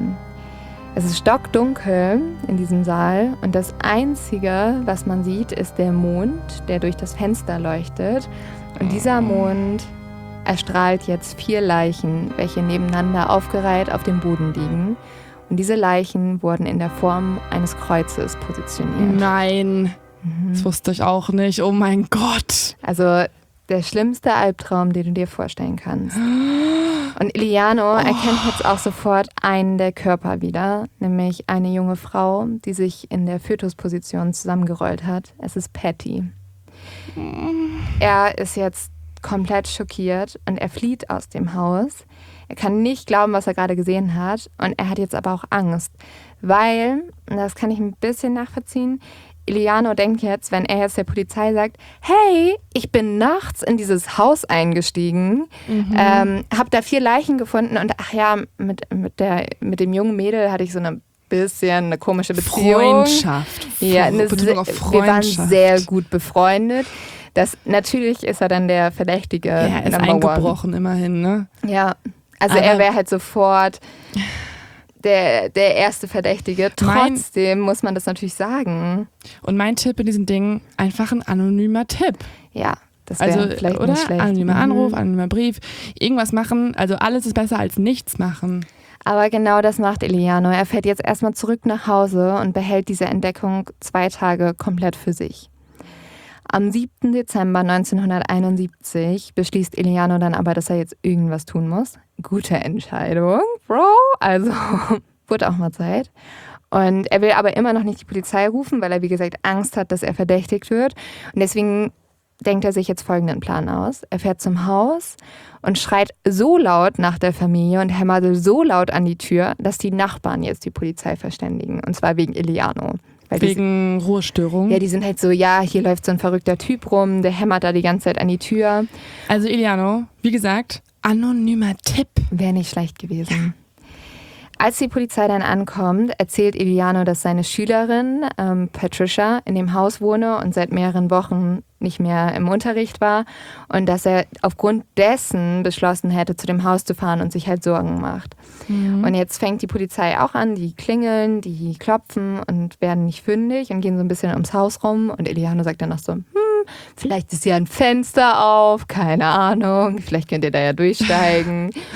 Speaker 2: Es ist stockdunkel in diesem Saal und das Einzige, was man sieht, ist der Mond, der durch das Fenster leuchtet. Und dieser Mond erstrahlt jetzt vier Leichen, welche nebeneinander aufgereiht auf dem Boden liegen. Und diese Leichen wurden in der Form eines Kreuzes positioniert.
Speaker 3: Nein,
Speaker 2: Mhm.
Speaker 3: das wusste ich auch nicht. Oh mein Gott.
Speaker 2: Also der schlimmste Albtraum, den du dir vorstellen kannst. Und Iliano erkennt jetzt auch sofort einen der Körper wieder, nämlich eine junge Frau, die sich in der Fötusposition zusammengerollt hat. Es ist Patty. Er ist jetzt komplett schockiert und er flieht aus dem Haus. Er kann nicht glauben, was er gerade gesehen hat und er hat jetzt aber auch Angst, weil, und das kann ich ein bisschen nachvollziehen, Iliano denkt jetzt, wenn er jetzt der Polizei sagt, hey, ich bin nachts in dieses Haus eingestiegen,
Speaker 3: Mhm.
Speaker 2: ähm, habe da vier Leichen gefunden und ach ja, mit, mit, der, mit dem jungen Mädel hatte ich so eine bisschen eine komische Beziehung.
Speaker 3: Freundschaft.
Speaker 2: Ja, eine
Speaker 3: Betonung auf
Speaker 2: sehr, wir waren
Speaker 3: Freundschaft.
Speaker 2: sehr gut befreundet. Das, natürlich ist er dann der Verdächtige.
Speaker 3: Ja, er ist
Speaker 2: Number one.
Speaker 3: eingebrochen immerhin, ne?
Speaker 2: Ja, also
Speaker 3: Aber-
Speaker 2: er wäre halt sofort der, der erste Verdächtige.
Speaker 3: Mein-
Speaker 2: Trotzdem muss man das natürlich sagen.
Speaker 3: Und mein Tipp in diesem Ding, einfach ein anonymer Tipp.
Speaker 2: Ja, das wäre
Speaker 3: Also,
Speaker 2: vielleicht
Speaker 3: oder?
Speaker 2: nicht schlecht.
Speaker 3: Anonymer
Speaker 2: Mhm.
Speaker 3: Anruf, anonymer Brief, irgendwas machen. Also alles ist besser als nichts machen.
Speaker 2: Aber genau das macht Iliano. Er fährt jetzt erstmal zurück nach Hause und behält diese Entdeckung zwei Tage komplett für sich. Am siebten Dezember neunzehnhunderteinundsiebzig beschließt Iliano dann aber, dass er jetzt irgendwas tun muss. Gute Entscheidung, Bro. Also wurde auch mal Zeit. Und er will aber immer noch nicht die Polizei rufen, weil er, wie gesagt, Angst hat, dass er verdächtigt wird. Und deswegen denkt er sich jetzt folgenden Plan aus. Er fährt zum Haus und schreit so laut nach der Familie und hämmert so laut an die Tür, dass die Nachbarn jetzt die Polizei verständigen. Und zwar wegen Iliano. Weil die
Speaker 3: Wegen Ruhestörung.
Speaker 2: Ja, die sind halt so, ja, hier läuft so ein verrückter Typ rum, der hämmert da die ganze Zeit an die Tür.
Speaker 3: Also Iliano, wie gesagt, anonymer Tipp.
Speaker 2: Wäre nicht schlecht gewesen. Als die Polizei dann ankommt, erzählt Iliano, dass seine Schülerin ähm, Patricia in dem Haus wohne und seit mehreren Wochen nicht mehr im Unterricht war und dass er aufgrund dessen beschlossen hätte, zu dem Haus zu fahren und sich halt Sorgen macht.
Speaker 3: Mhm.
Speaker 2: Und jetzt fängt die Polizei auch an, die klingeln, die klopfen und werden nicht fündig und gehen so ein bisschen ums Haus rum. Und Iliano sagt dann noch so, hm, vielleicht ist ja ein Fenster auf, keine Ahnung, vielleicht könnt ihr da ja durchsteigen.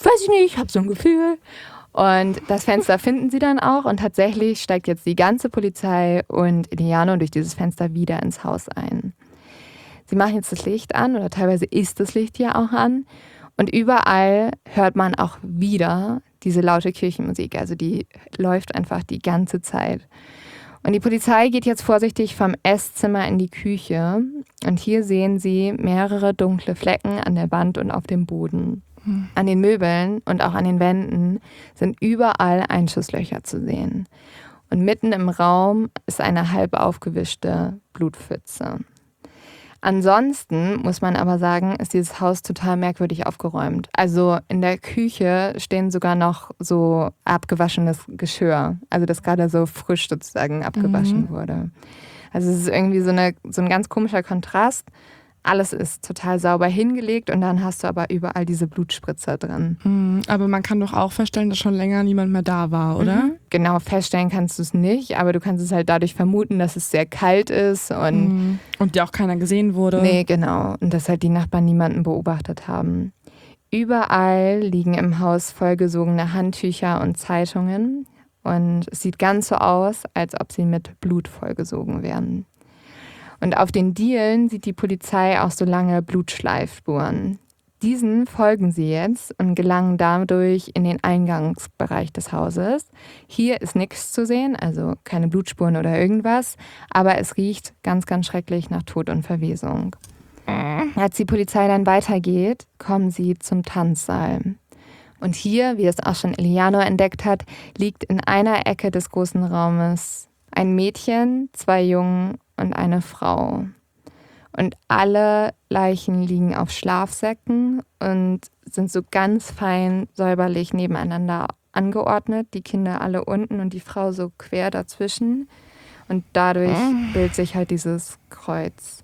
Speaker 2: weiß ich nicht, ich habe so ein Gefühl. Und das Fenster finden sie dann auch und tatsächlich steigt jetzt die ganze Polizei und Eleanor durch dieses Fenster wieder ins Haus ein. Sie machen jetzt das Licht an oder teilweise ist das Licht ja auch an und überall hört man auch wieder diese laute Kirchenmusik, also die läuft einfach die ganze Zeit. Und die Polizei geht jetzt vorsichtig vom Esszimmer in die Küche und hier sehen sie mehrere dunkle Flecken an der Wand und auf dem Boden. An den Möbeln und auch an den Wänden sind überall Einschusslöcher zu sehen. Und mitten im Raum ist eine halb aufgewischte Blutpfütze. Ansonsten muss man aber sagen, ist dieses Haus total merkwürdig aufgeräumt. Also in der Küche stehen sogar noch so abgewaschenes Geschirr. Also das gerade so frisch sozusagen abgewaschen mhm. wurde. Also es ist irgendwie so, eine, so ein ganz komischer Kontrast. Alles ist total sauber hingelegt und dann hast du aber überall diese Blutspritzer drin.
Speaker 3: Mhm, aber man kann doch auch feststellen, dass schon länger niemand mehr da war, oder?
Speaker 2: Mhm. Genau, feststellen kannst du es nicht, aber du kannst es halt dadurch vermuten, dass es sehr kalt ist. Und,
Speaker 3: mhm. und ja auch keiner gesehen wurde.
Speaker 2: Nee, genau. Und dass halt die Nachbarn niemanden beobachtet haben. Überall liegen im Haus vollgesogene Handtücher und Zeitungen. Und es sieht ganz so aus, als ob sie mit Blut vollgesogen werden. Und auf den Dielen sieht die Polizei auch so lange Blutschleifspuren. Diesen folgen sie jetzt und gelangen dadurch in den Eingangsbereich des Hauses. Hier ist nichts zu sehen, also keine Blutspuren oder irgendwas, aber es riecht ganz, ganz schrecklich nach Tod und Verwesung. Als die Polizei dann weitergeht, kommen sie zum Tanzsaal. Und hier, wie es auch schon Eleanor entdeckt hat, liegt in einer Ecke des großen Raumes ein Mädchen, zwei Jungen und eine Frau. Und alle Leichen liegen auf Schlafsäcken und sind so ganz fein säuberlich nebeneinander angeordnet. Die Kinder alle unten und die Frau so quer dazwischen. Und dadurch bildet sich halt dieses Kreuz.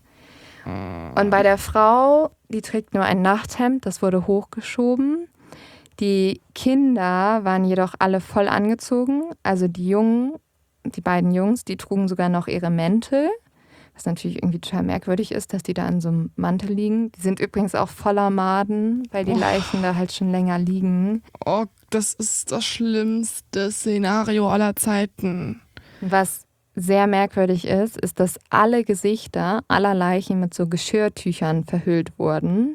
Speaker 2: Und bei der Frau, die trägt nur ein Nachthemd, das wurde hochgeschoben. Die Kinder waren jedoch alle voll angezogen. Also die Jungen, die beiden Jungs, die trugen sogar noch ihre Mäntel. Was natürlich irgendwie total merkwürdig ist, dass die da an so einem Mantel liegen. Die sind übrigens auch voller Maden, weil die Leichen oh. da halt schon länger liegen.
Speaker 3: Oh, das ist das schlimmste Szenario aller Zeiten.
Speaker 2: Was sehr merkwürdig ist, ist, dass alle Gesichter aller Leichen mit so Geschirrtüchern verhüllt wurden.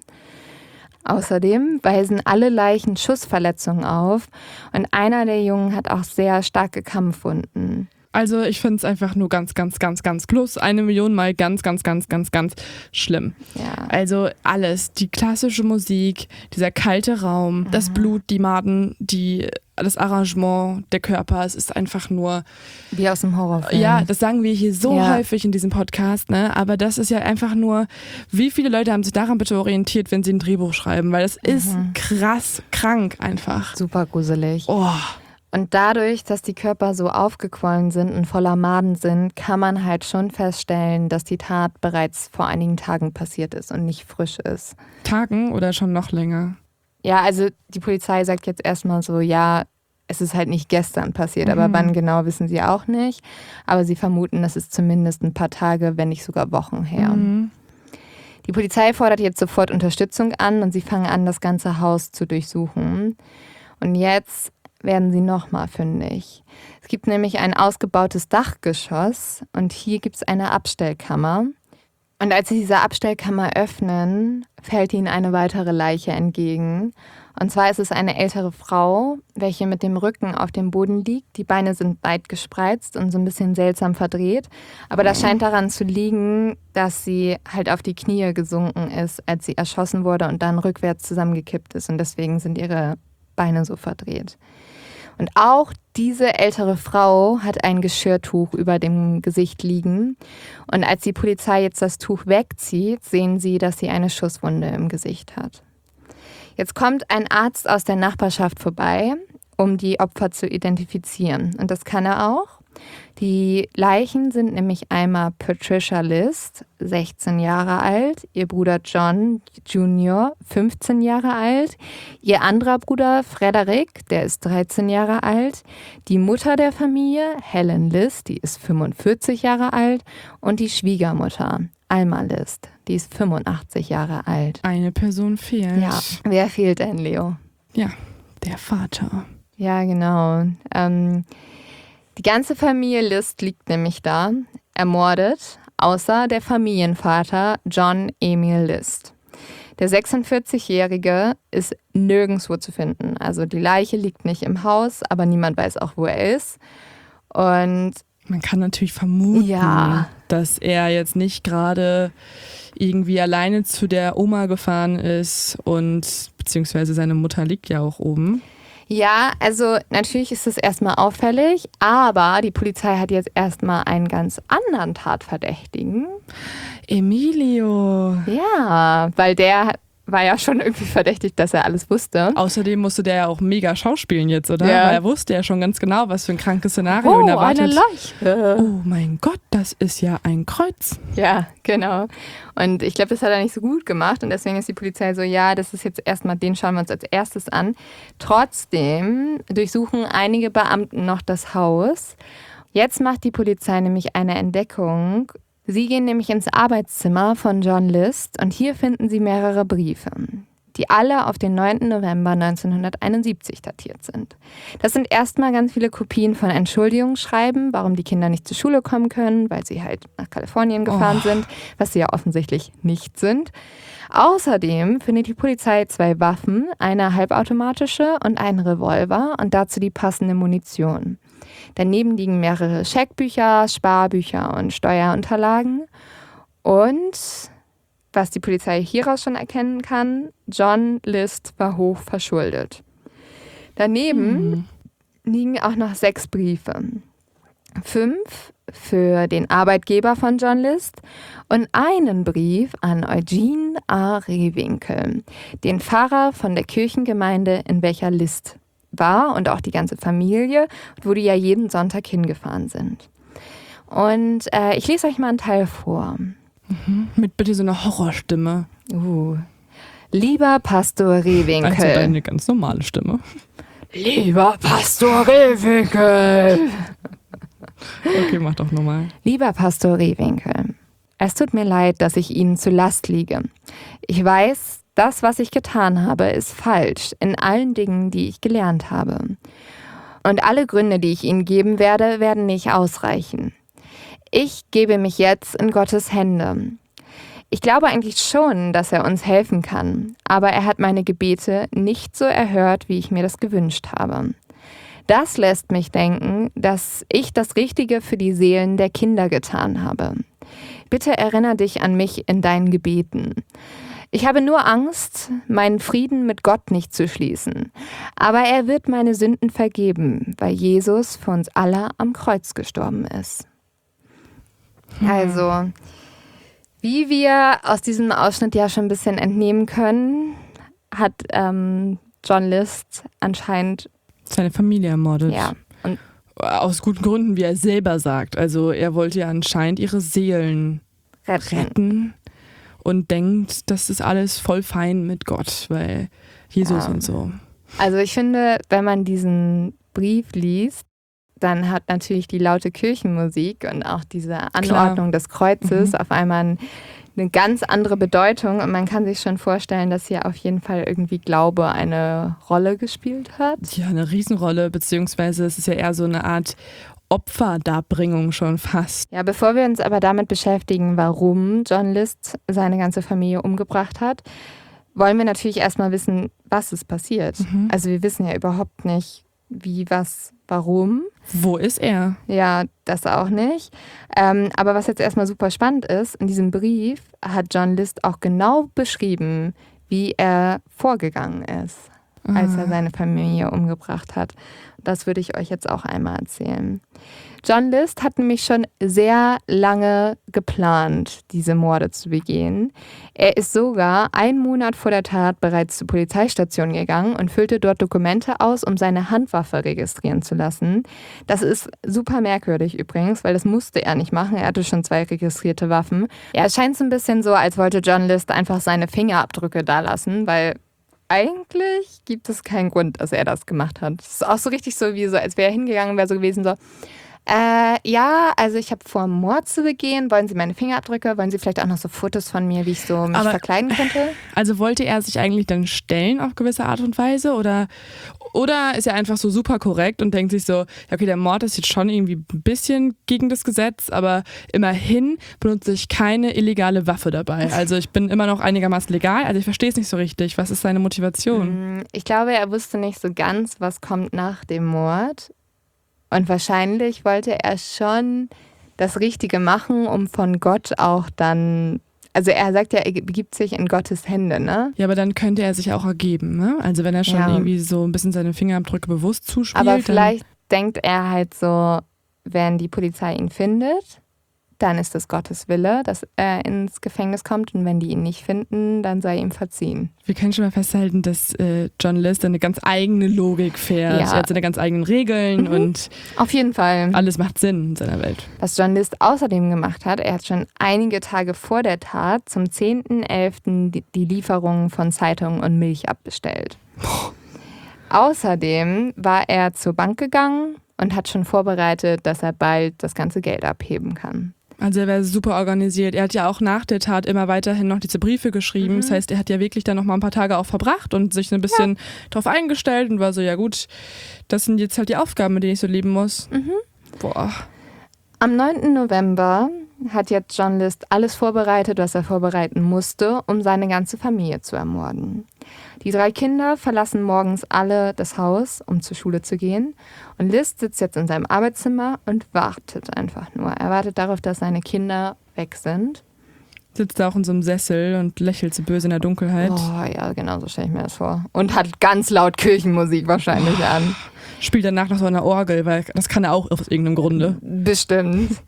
Speaker 2: Außerdem weisen alle Leichen Schussverletzungen auf und einer der Jungen hat auch sehr starke Kampfwunden.
Speaker 3: Also ich finde es einfach nur ganz, ganz, ganz, ganz plus eine Million Mal ganz, ganz, ganz, ganz, ganz schlimm.
Speaker 2: Ja.
Speaker 3: Also alles, die klassische Musik, dieser kalte Raum, mhm. das Blut, die Maden, die, das Arrangement, der Körper, es ist einfach nur...
Speaker 2: Wie aus dem Horrorfilm.
Speaker 3: Ja, das sagen wir hier so
Speaker 2: ja.
Speaker 3: häufig in diesem Podcast, ne? Aber das ist ja einfach nur, wie viele Leute haben sich daran bitte orientiert, wenn sie ein Drehbuch schreiben? Weil das ist mhm. krass krank einfach.
Speaker 2: Super gruselig.
Speaker 3: Oh.
Speaker 2: Und dadurch, dass die Körper so aufgequollen sind und voller Maden sind, kann man halt schon feststellen, dass die Tat bereits vor einigen Tagen passiert ist und nicht frisch ist.
Speaker 3: Tagen oder schon noch länger?
Speaker 2: Ja, also die Polizei sagt jetzt erstmal so, ja, es ist halt nicht gestern passiert, mhm. aber wann genau wissen sie auch nicht. Aber sie vermuten, das ist zumindest ein paar Tage, wenn nicht sogar Wochen her.
Speaker 3: Mhm.
Speaker 2: Die Polizei fordert jetzt sofort Unterstützung an und sie fangen an, das ganze Haus zu durchsuchen. Und jetzt werden sie nochmal fündig. Es gibt nämlich ein ausgebautes Dachgeschoss und hier gibt es eine Abstellkammer. Und als sie diese Abstellkammer öffnen, fällt ihnen eine weitere Leiche entgegen. Und zwar ist es eine ältere Frau, welche mit dem Rücken auf dem Boden liegt. Die Beine sind weit gespreizt und so ein bisschen seltsam verdreht. Aber das scheint daran zu liegen, dass sie halt auf die Knie gesunken ist, als sie erschossen wurde und dann rückwärts zusammengekippt ist. Und deswegen sind ihre Beine so verdreht. Und auch diese ältere Frau hat ein Geschirrtuch über dem Gesicht liegen. Und als die Polizei jetzt das Tuch wegzieht, sehen sie, dass sie eine Schusswunde im Gesicht hat. Jetzt kommt ein Arzt aus der Nachbarschaft vorbei, um die Opfer zu identifizieren. Und das kann er auch. Die Leichen sind nämlich einmal Patricia List, sechzehn Jahre alt, ihr Bruder John Junior, fünfzehn Jahre alt, ihr anderer Bruder Frederick, der ist dreizehn Jahre alt, die Mutter der Familie, Helen List, die ist fünfundvierzig Jahre alt und die Schwiegermutter, Alma List, die ist fünfundachtzig Jahre alt.
Speaker 3: Eine Person fehlt.
Speaker 2: Ja, wer fehlt denn, Leo?
Speaker 3: Ja. Der Vater.
Speaker 2: Ja, genau. Ähm, die ganze Familie List liegt nämlich da, ermordet, außer der Familienvater John Emil List. Der sechsundvierzigjährige ist nirgendwo zu finden. Also die Leiche liegt nicht im Haus, aber niemand weiß auch, wo er ist. Und
Speaker 3: man kann natürlich vermuten,
Speaker 2: ja.
Speaker 3: dass er jetzt nicht gerade irgendwie alleine zu der Oma gefahren ist und beziehungsweise seine Mutter liegt ja auch oben.
Speaker 2: Ja, also natürlich ist es erstmal auffällig, aber die Polizei hat jetzt erstmal einen ganz anderen Tatverdächtigen.
Speaker 3: Emilio.
Speaker 2: Ja, weil der war ja schon irgendwie verdächtig, dass er alles wusste.
Speaker 3: Außerdem musste der ja auch mega schauspielen jetzt, oder?
Speaker 2: Ja.
Speaker 3: Weil er wusste ja schon ganz genau, was für ein krankes Szenario
Speaker 2: Oh,
Speaker 3: ihn erwartet.
Speaker 2: eine Leiche.
Speaker 3: Oh mein Gott, das ist ja ein Kreuz.
Speaker 2: Ja, genau. Und ich glaube, das hat er nicht so gut gemacht und deswegen ist die Polizei so, ja, das ist jetzt erstmal, den schauen wir uns als erstes an. Trotzdem durchsuchen einige Beamten noch das Haus. Jetzt macht die Polizei nämlich eine Entdeckung. Sie gehen nämlich ins Arbeitszimmer von John List und hier finden sie mehrere Briefe, die alle auf den neunten November neunzehnhunderteinundsiebzig datiert sind. Das sind erstmal ganz viele Kopien von Entschuldigungsschreiben, warum die Kinder nicht zur Schule kommen können, weil sie halt nach Kalifornien gefahren
Speaker 3: Oh.
Speaker 2: sind, was sie ja offensichtlich nicht sind. Außerdem findet die Polizei zwei Waffen, eine halbautomatische und einen Revolver und dazu die passende Munition. Daneben liegen mehrere Scheckbücher, Sparbücher und Steuerunterlagen. Und was die Polizei hieraus schon erkennen kann, John List war hoch verschuldet. Daneben
Speaker 3: Mhm.
Speaker 2: liegen auch noch sechs Briefe. Fünf für den Arbeitgeber von John List und einen Brief an Eugene A. Rehwinkel, den Pfarrer von der Kirchengemeinde, in welcher List war und auch die ganze Familie, wo die ja jeden Sonntag hingefahren sind. Und äh, ich lese euch mal einen Teil vor.
Speaker 3: Mhm. Mit bitte so einer Horrorstimme.
Speaker 2: Uh. Lieber Pastor Rehwinkel.
Speaker 3: Also deine ganz normale Stimme.
Speaker 2: Lieber Pastor Rehwinkel.
Speaker 3: Okay, mach doch nochmal.
Speaker 2: Lieber Pastor Rehwinkel, es tut mir leid, dass ich Ihnen zu Last liege. Ich weiß, das, was ich getan habe, ist falsch in allen Dingen, die ich gelernt habe. Und alle Gründe, die ich Ihnen geben werde, werden nicht ausreichen. Ich gebe mich jetzt in Gottes Hände. Ich glaube eigentlich schon, dass er uns helfen kann, aber er hat meine Gebete nicht so erhört, wie ich mir das gewünscht habe. Das lässt mich denken, dass ich das Richtige für die Seelen der Kinder getan habe. Bitte erinnere dich an mich in deinen Gebeten. Ich habe nur Angst, meinen Frieden mit Gott nicht zu schließen. Aber er wird meine Sünden vergeben, weil Jesus für uns alle am Kreuz gestorben ist. Hm. Also, wie wir aus diesem Ausschnitt ja schon ein bisschen entnehmen können, hat ähm, John List anscheinend
Speaker 3: seine Familie ermordet.
Speaker 2: Ja. Und
Speaker 3: aus guten Gründen, wie er selber sagt. Also er wollte ja anscheinend ihre Seelen
Speaker 2: retten.
Speaker 3: retten. Und denkt, das ist alles voll fein mit Gott, weil Jesus
Speaker 2: Ja.
Speaker 3: und so.
Speaker 2: Also ich finde, wenn man diesen Brief liest, dann hat natürlich die laute Kirchenmusik und auch diese Anordnung des Kreuzes
Speaker 3: Mhm.
Speaker 2: auf einmal eine ganz andere Bedeutung. Und man kann sich schon vorstellen, dass hier auf jeden Fall irgendwie Glaube eine Rolle gespielt hat.
Speaker 3: Ja, eine Riesenrolle, beziehungsweise es ist ja eher so eine Art Opferdarbringung schon fast.
Speaker 2: Ja, bevor wir uns aber damit beschäftigen, warum John List seine ganze Familie umgebracht hat, wollen wir natürlich erstmal wissen, was ist passiert.
Speaker 3: Mhm.
Speaker 2: Also wir wissen ja überhaupt nicht, wie, was, warum.
Speaker 3: Wo ist er?
Speaker 2: Ja, das auch nicht. Ähm, aber was jetzt erstmal super spannend ist, in diesem Brief hat John List auch genau beschrieben, wie er vorgegangen ist, als er seine Familie umgebracht hat. Das würde ich euch jetzt auch einmal erzählen. John List hat nämlich schon sehr lange geplant, diese Morde zu begehen. Er ist sogar einen Monat vor der Tat bereits zur Polizeistation gegangen und füllte dort Dokumente aus, um seine Handwaffe registrieren zu lassen. Das ist super merkwürdig übrigens, weil das musste er nicht machen. Er hatte schon zwei registrierte Waffen. Ja, es scheint so ein bisschen so, als wollte John List einfach seine Fingerabdrücke da lassen, weil eigentlich gibt es keinen Grund, dass er das gemacht hat. Es ist auch so richtig so, wie so, als wäre er hingegangen, wäre so gewesen so, Äh, ja, also ich habe vor, Mord zu begehen. Wollen Sie meine Fingerabdrücke? Wollen Sie vielleicht auch noch so Fotos von mir, wie ich so mich
Speaker 3: Aber-
Speaker 2: verkleiden könnte?
Speaker 3: Also wollte er sich eigentlich dann stellen auf gewisse Art und Weise oder, oder ist er einfach so super korrekt und denkt sich so, ja okay, der Mord ist jetzt schon irgendwie ein bisschen gegen das Gesetz, aber immerhin benutze ich keine illegale Waffe dabei. Also ich bin immer noch einigermaßen legal, also ich verstehe es nicht so richtig. Was ist seine Motivation?
Speaker 2: Ich glaube, er wusste nicht so ganz, was kommt nach dem Mord. Und wahrscheinlich wollte er schon das Richtige machen, um von Gott auch dann, also er sagt ja, er begibt sich in Gottes Hände, ne?
Speaker 3: Ja, aber dann könnte er sich auch ergeben, ne? Also wenn er schon
Speaker 2: Ja.
Speaker 3: irgendwie so ein bisschen seine Fingerabdrücke bewusst zuspielt.
Speaker 2: Aber vielleicht denkt er halt so, wenn die Polizei ihn findet, dann ist es Gottes Wille, dass er ins Gefängnis kommt. Und wenn die ihn nicht finden, dann sei ihm verziehen.
Speaker 3: Wir können schon mal festhalten, dass äh, John List eine ganz eigene Logik fährt.
Speaker 2: Ja.
Speaker 3: Er hat seine ganz eigenen Regeln
Speaker 2: Mhm.
Speaker 3: und
Speaker 2: Auf jeden Fall.
Speaker 3: alles macht Sinn in seiner Welt.
Speaker 2: Was John List außerdem gemacht hat, er hat schon einige Tage vor der Tat zum zehnten elften die die Lieferung von Zeitungen und Milch abbestellt. Außerdem war er zur Bank gegangen und hat schon vorbereitet, dass er bald das ganze Geld abheben kann.
Speaker 3: Also er wäre super organisiert. Er hat ja auch nach der Tat immer weiterhin noch diese Briefe geschrieben.
Speaker 2: Mhm.
Speaker 3: Das heißt, er hat ja wirklich dann noch mal ein paar Tage auch verbracht und sich ein bisschen ja. drauf eingestellt und war so, ja gut, das sind jetzt halt die Aufgaben, mit denen ich so leben muss.
Speaker 2: Mhm.
Speaker 3: Boah.
Speaker 2: Am neunten November hat jetzt John List alles vorbereitet, was er vorbereiten musste, um seine ganze Familie zu ermorden. Die drei Kinder verlassen morgens alle das Haus, um zur Schule zu gehen. Und List sitzt jetzt in seinem Arbeitszimmer und wartet einfach nur. Er wartet darauf, dass seine Kinder weg sind.
Speaker 3: Sitzt da auch in so einem Sessel und lächelt so böse in der Dunkelheit.
Speaker 2: Oh ja, genau so stelle ich mir das vor. Und hat ganz laut Kirchenmusik wahrscheinlich an.
Speaker 3: Spielt danach noch so eine Orgel, weil das kann er auch aus irgendeinem Grunde.
Speaker 2: Bestimmt.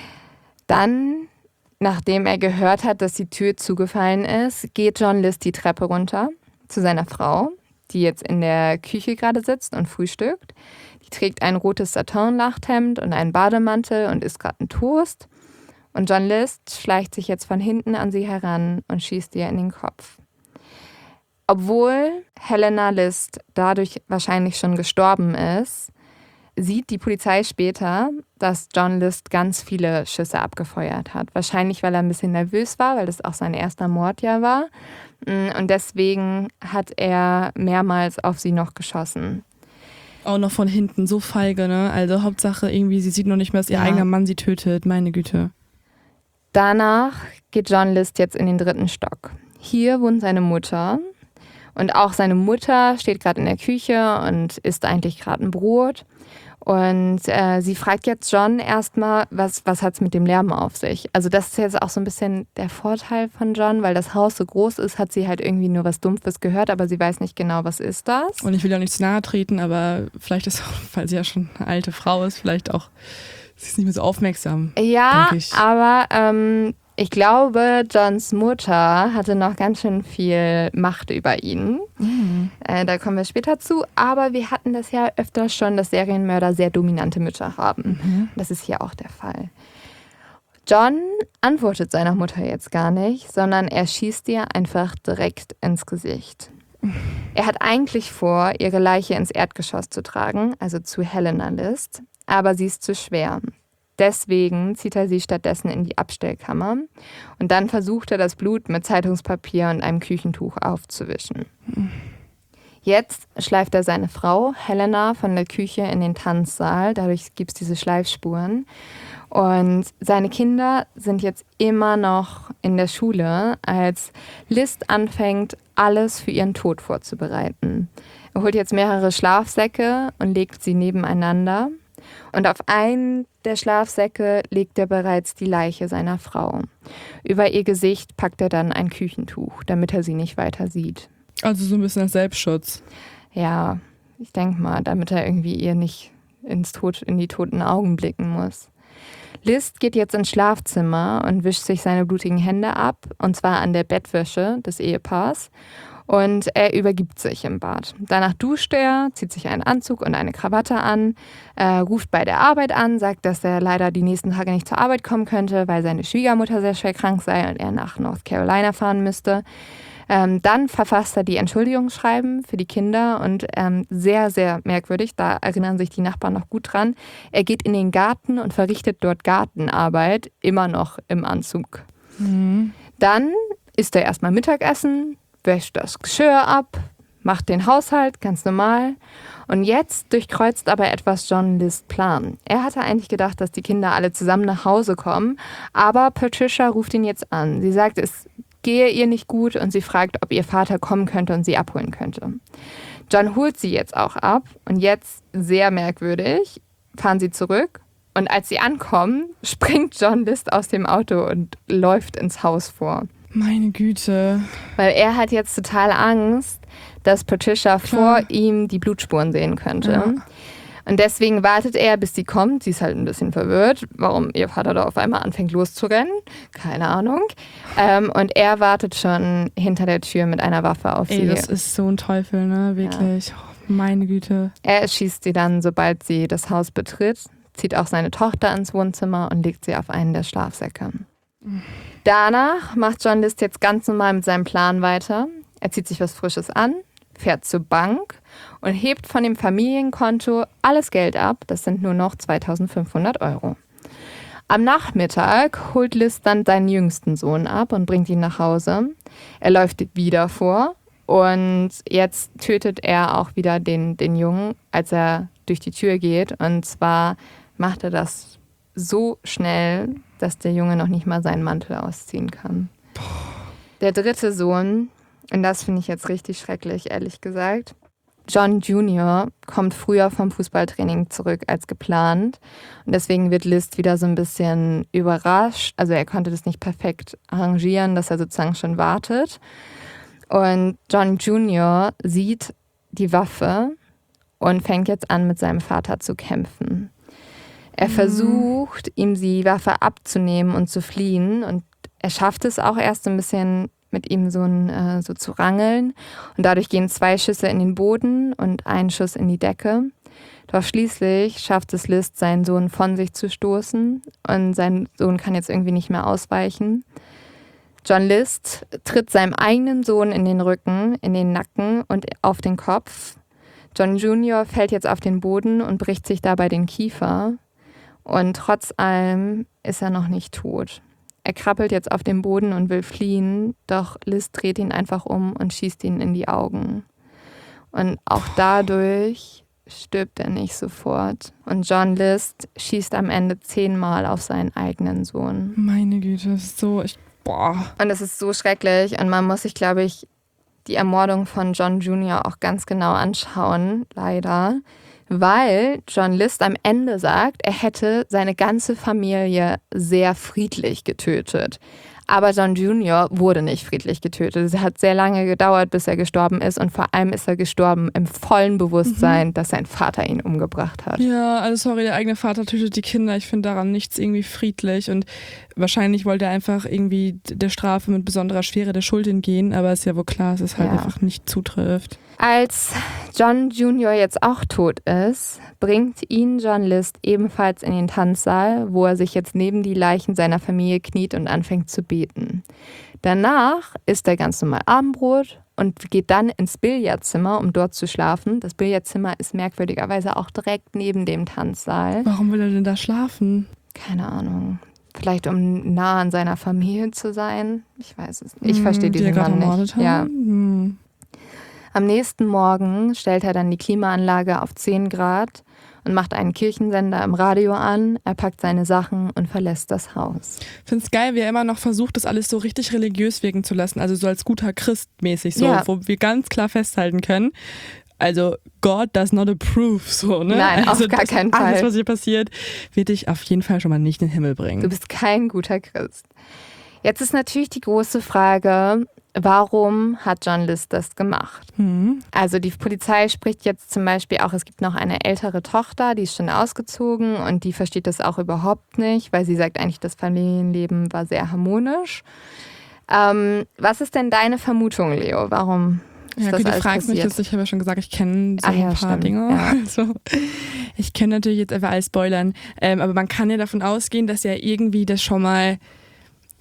Speaker 2: Dann, nachdem er gehört hat, dass die Tür zugefallen ist, geht John List die Treppe runter zu seiner Frau, die jetzt in der Küche gerade sitzt und frühstückt. Die trägt ein rotes Satin-Nachthemd und einen Bademantel und isst gerade einen Toast. Und John List schleicht sich jetzt von hinten an sie heran und schießt ihr in den Kopf. Obwohl Helena List dadurch wahrscheinlich schon gestorben ist, sieht die Polizei später, dass John List ganz viele Schüsse abgefeuert hat. Wahrscheinlich, weil er ein bisschen nervös war, weil das auch sein erster Mord ja war. Und deswegen hat er mehrmals auf sie noch geschossen.
Speaker 3: Auch noch von hinten, so feige, ne? Also Hauptsache irgendwie, sie sieht noch nicht mehr, dass ihr
Speaker 2: Ja.
Speaker 3: eigener Mann sie tötet. Meine Güte.
Speaker 2: Danach geht John List jetzt in den dritten Stock. Hier wohnt seine Mutter. Und auch seine Mutter steht gerade in der Küche und isst eigentlich gerade ein Brot. Und äh, sie fragt jetzt John erstmal, was, was hat es mit dem Lärm auf sich? Also das ist jetzt auch so ein bisschen der Vorteil von John, weil das Haus so groß ist, hat sie halt irgendwie nur was Dumpfes gehört, aber sie weiß nicht genau, was ist das.
Speaker 3: Und ich will ja nicht zu nahe treten, aber vielleicht ist auch, weil sie ja schon eine alte Frau ist, vielleicht auch, sie ist nicht mehr so aufmerksam.
Speaker 2: Ja,
Speaker 3: denk ich.
Speaker 2: aber ähm, ich glaube, Johns Mutter hatte noch ganz schön viel Macht über ihn.
Speaker 3: Mhm.
Speaker 2: Äh, da kommen wir später zu. Aber wir hatten das ja öfter schon, dass Serienmörder sehr dominante Mütter haben.
Speaker 3: Mhm.
Speaker 2: Das ist hier auch der Fall. John antwortet seiner Mutter jetzt gar nicht, sondern er schießt ihr einfach direkt ins Gesicht. Er hat eigentlich vor, ihre Leiche ins Erdgeschoss zu tragen, also zu Helena List, aber sie ist zu schwer. Deswegen zieht er sie stattdessen in die Abstellkammer und dann versucht er, das Blut mit Zeitungspapier und einem Küchentuch aufzuwischen. Jetzt schleift er seine Frau, Helena, von der Küche in den Tanzsaal. Dadurch gibt es diese Schleifspuren. Und seine Kinder sind jetzt immer noch in der Schule, als List anfängt, alles für ihren Tod vorzubereiten. Er holt jetzt mehrere Schlafsäcke und legt sie nebeneinander. Und auf einen der Schlafsäcke legt er bereits die Leiche seiner Frau. Über ihr Gesicht packt er dann ein Küchentuch, damit er sie nicht weiter sieht.
Speaker 3: Also so ein bisschen als Selbstschutz.
Speaker 2: Ja, ich denke mal, damit er irgendwie ihr nicht ins Tod, in die toten Augen blicken muss. List geht jetzt ins Schlafzimmer und wischt sich seine blutigen Hände ab, und zwar an der Bettwäsche des Ehepaars. Und er übergibt sich im Bad. Danach duscht er, zieht sich einen Anzug und eine Krawatte an, äh, ruft bei der Arbeit an, sagt, dass er leider die nächsten Tage nicht zur Arbeit kommen könnte, weil seine Schwiegermutter sehr schwer krank sei und er nach North Carolina fahren müsste. Ähm, dann verfasst er die Entschuldigungsschreiben für die Kinder und ähm, sehr, sehr merkwürdig, da erinnern sich die Nachbarn noch gut dran. Er geht in den Garten und verrichtet dort Gartenarbeit, immer noch im Anzug.
Speaker 3: Mhm.
Speaker 2: Dann isst er erstmal Mittagessen, wäscht das Geschirr ab, macht den Haushalt, ganz normal. Und jetzt durchkreuzt aber etwas John Lists Plan. Er hatte eigentlich gedacht, dass die Kinder alle zusammen nach Hause kommen, aber Patricia ruft ihn jetzt an. Sie sagt, es gehe ihr nicht gut und sie fragt, ob ihr Vater kommen könnte und sie abholen könnte. John holt sie jetzt auch ab und jetzt, sehr merkwürdig, fahren sie zurück und als sie ankommen, springt John List aus dem Auto und läuft ins Haus vor.
Speaker 3: Meine Güte.
Speaker 2: Weil er hat jetzt total Angst, dass Patricia
Speaker 3: Klar.
Speaker 2: vor ihm die Blutspuren sehen könnte.
Speaker 3: Ja.
Speaker 2: Und deswegen wartet er, bis sie kommt. Sie ist halt ein bisschen verwirrt, warum ihr Vater da auf einmal anfängt loszurennen. Keine Ahnung. Ähm, und er wartet schon hinter der Tür mit einer Waffe auf
Speaker 3: Ey,
Speaker 2: sie.
Speaker 3: das ist so ein Teufel, ne? Wirklich. Oh, meine Güte.
Speaker 2: Er erschießt sie dann, sobald sie das Haus betritt, zieht auch seine Tochter ins Wohnzimmer und legt sie auf einen der Schlafsäcke. Danach macht John List jetzt ganz normal mit seinem Plan weiter. Er zieht sich was Frisches an, fährt zur Bank und hebt von dem Familienkonto alles Geld ab. Das sind nur noch zweitausendfünfhundert Euro. Am Nachmittag holt List dann seinen jüngsten Sohn ab und bringt ihn nach Hause. Er läuft wieder vor und jetzt tötet er auch wieder den, den Jungen, als er durch die Tür geht. Und zwar macht er das so schnell, dass der Junge noch nicht mal seinen Mantel ausziehen kann. Der dritte Sohn, und das finde ich jetzt richtig schrecklich, ehrlich gesagt. John Junior kommt früher vom Fußballtraining zurück als geplant. Und deswegen wird List wieder so ein bisschen überrascht. Also er konnte das nicht perfekt arrangieren, dass er sozusagen schon wartet. Und John Junior sieht die Waffe und fängt jetzt an, mit seinem Vater zu kämpfen. Er versucht, ihm die Waffe abzunehmen und zu fliehen. Und er schafft es auch erst ein bisschen mit ihm so, ein, äh, so zu rangeln. Und dadurch gehen zwei Schüsse in den Boden und ein Schuss in die Decke. Doch schließlich schafft es List, seinen Sohn von sich zu stoßen. Und sein Sohn kann jetzt irgendwie nicht mehr ausweichen. John List tritt seinem eigenen Sohn in den Rücken, in den Nacken und auf den Kopf. John Junior fällt jetzt auf den Boden und bricht sich dabei den Kiefer. Und trotz allem ist er noch nicht tot. Er krabbelt jetzt auf den Boden und will fliehen, doch List dreht ihn einfach um und schießt ihn in die Augen. Und auch dadurch stirbt er nicht sofort. Und John List schießt am Ende zehnmal auf seinen eigenen Sohn.
Speaker 3: Meine Güte, das ist so, ich, boah.
Speaker 2: Und es ist so schrecklich und man muss sich, glaube ich, die Ermordung von John Junior auch ganz genau anschauen, leider. Weil John List am Ende sagt, er hätte seine ganze Familie sehr friedlich getötet. Aber John Junior wurde nicht friedlich getötet. Es hat sehr lange gedauert, bis er gestorben ist. Und vor allem ist er gestorben im vollen Bewusstsein, mhm. dass sein Vater ihn umgebracht hat.
Speaker 3: Ja, also sorry, der eigene Vater tötet die Kinder. Ich finde daran nichts irgendwie friedlich. Und wahrscheinlich wollte er einfach irgendwie der Strafe mit besonderer Schwere der Schuld entgehen. Aber es ist ja wohl klar, dass es halt
Speaker 2: ja.
Speaker 3: einfach nicht zutrifft.
Speaker 2: Als John Junior jetzt auch tot ist, bringt ihn John List ebenfalls in den Tanzsaal, wo er sich jetzt neben die Leichen seiner Familie kniet und anfängt zu beten. Danach isst er ganz normal Abendbrot und geht dann ins Billardzimmer, um dort zu schlafen. Das Billardzimmer ist merkwürdigerweise auch direkt neben dem Tanzsaal.
Speaker 3: Warum will er denn da schlafen?
Speaker 2: Keine Ahnung. Vielleicht um nah an seiner Familie zu sein. Ich weiß es nicht. Ich verstehe
Speaker 3: die
Speaker 2: diesen Mann nicht.
Speaker 3: Haben?
Speaker 2: Ja.
Speaker 3: Hm.
Speaker 2: Am nächsten Morgen stellt er dann die Klimaanlage auf zehn Grad und macht einen Kirchensender im Radio an. Er packt seine Sachen und verlässt das Haus.
Speaker 3: Ich finde es geil, wie er immer noch versucht, das alles so richtig religiös wirken zu lassen. Also so als guter Christ mäßig, so,
Speaker 2: ja.
Speaker 3: wo wir ganz klar festhalten können. Also God does not approve, so, ne?
Speaker 2: Nein,
Speaker 3: also
Speaker 2: auf gar
Speaker 3: das,
Speaker 2: keinen Fall.
Speaker 3: Alles, was hier passiert, wird dich auf jeden Fall schon mal nicht in den Himmel bringen.
Speaker 2: Du bist kein guter Christ. Jetzt ist natürlich die große Frage, warum hat John List das gemacht?
Speaker 3: Mhm.
Speaker 2: Also die Polizei spricht jetzt zum Beispiel auch, es gibt noch eine ältere Tochter, die ist schon ausgezogen und die versteht das auch überhaupt nicht, weil sie sagt eigentlich, das Familienleben war sehr harmonisch. Ähm, was ist denn deine Vermutung, Leo? Warum ist
Speaker 3: ja,
Speaker 2: das
Speaker 3: okay, du
Speaker 2: alles
Speaker 3: fragst mich
Speaker 2: passiert?
Speaker 3: jetzt, ich habe ja schon gesagt, ich kenne so
Speaker 2: Ach ja,
Speaker 3: ein paar
Speaker 2: stimmt.
Speaker 3: Dinge.
Speaker 2: Ja.
Speaker 3: Also, ich kenne natürlich jetzt einfach alles spoilern, ähm, aber man kann ja davon ausgehen, dass er irgendwie das schon mal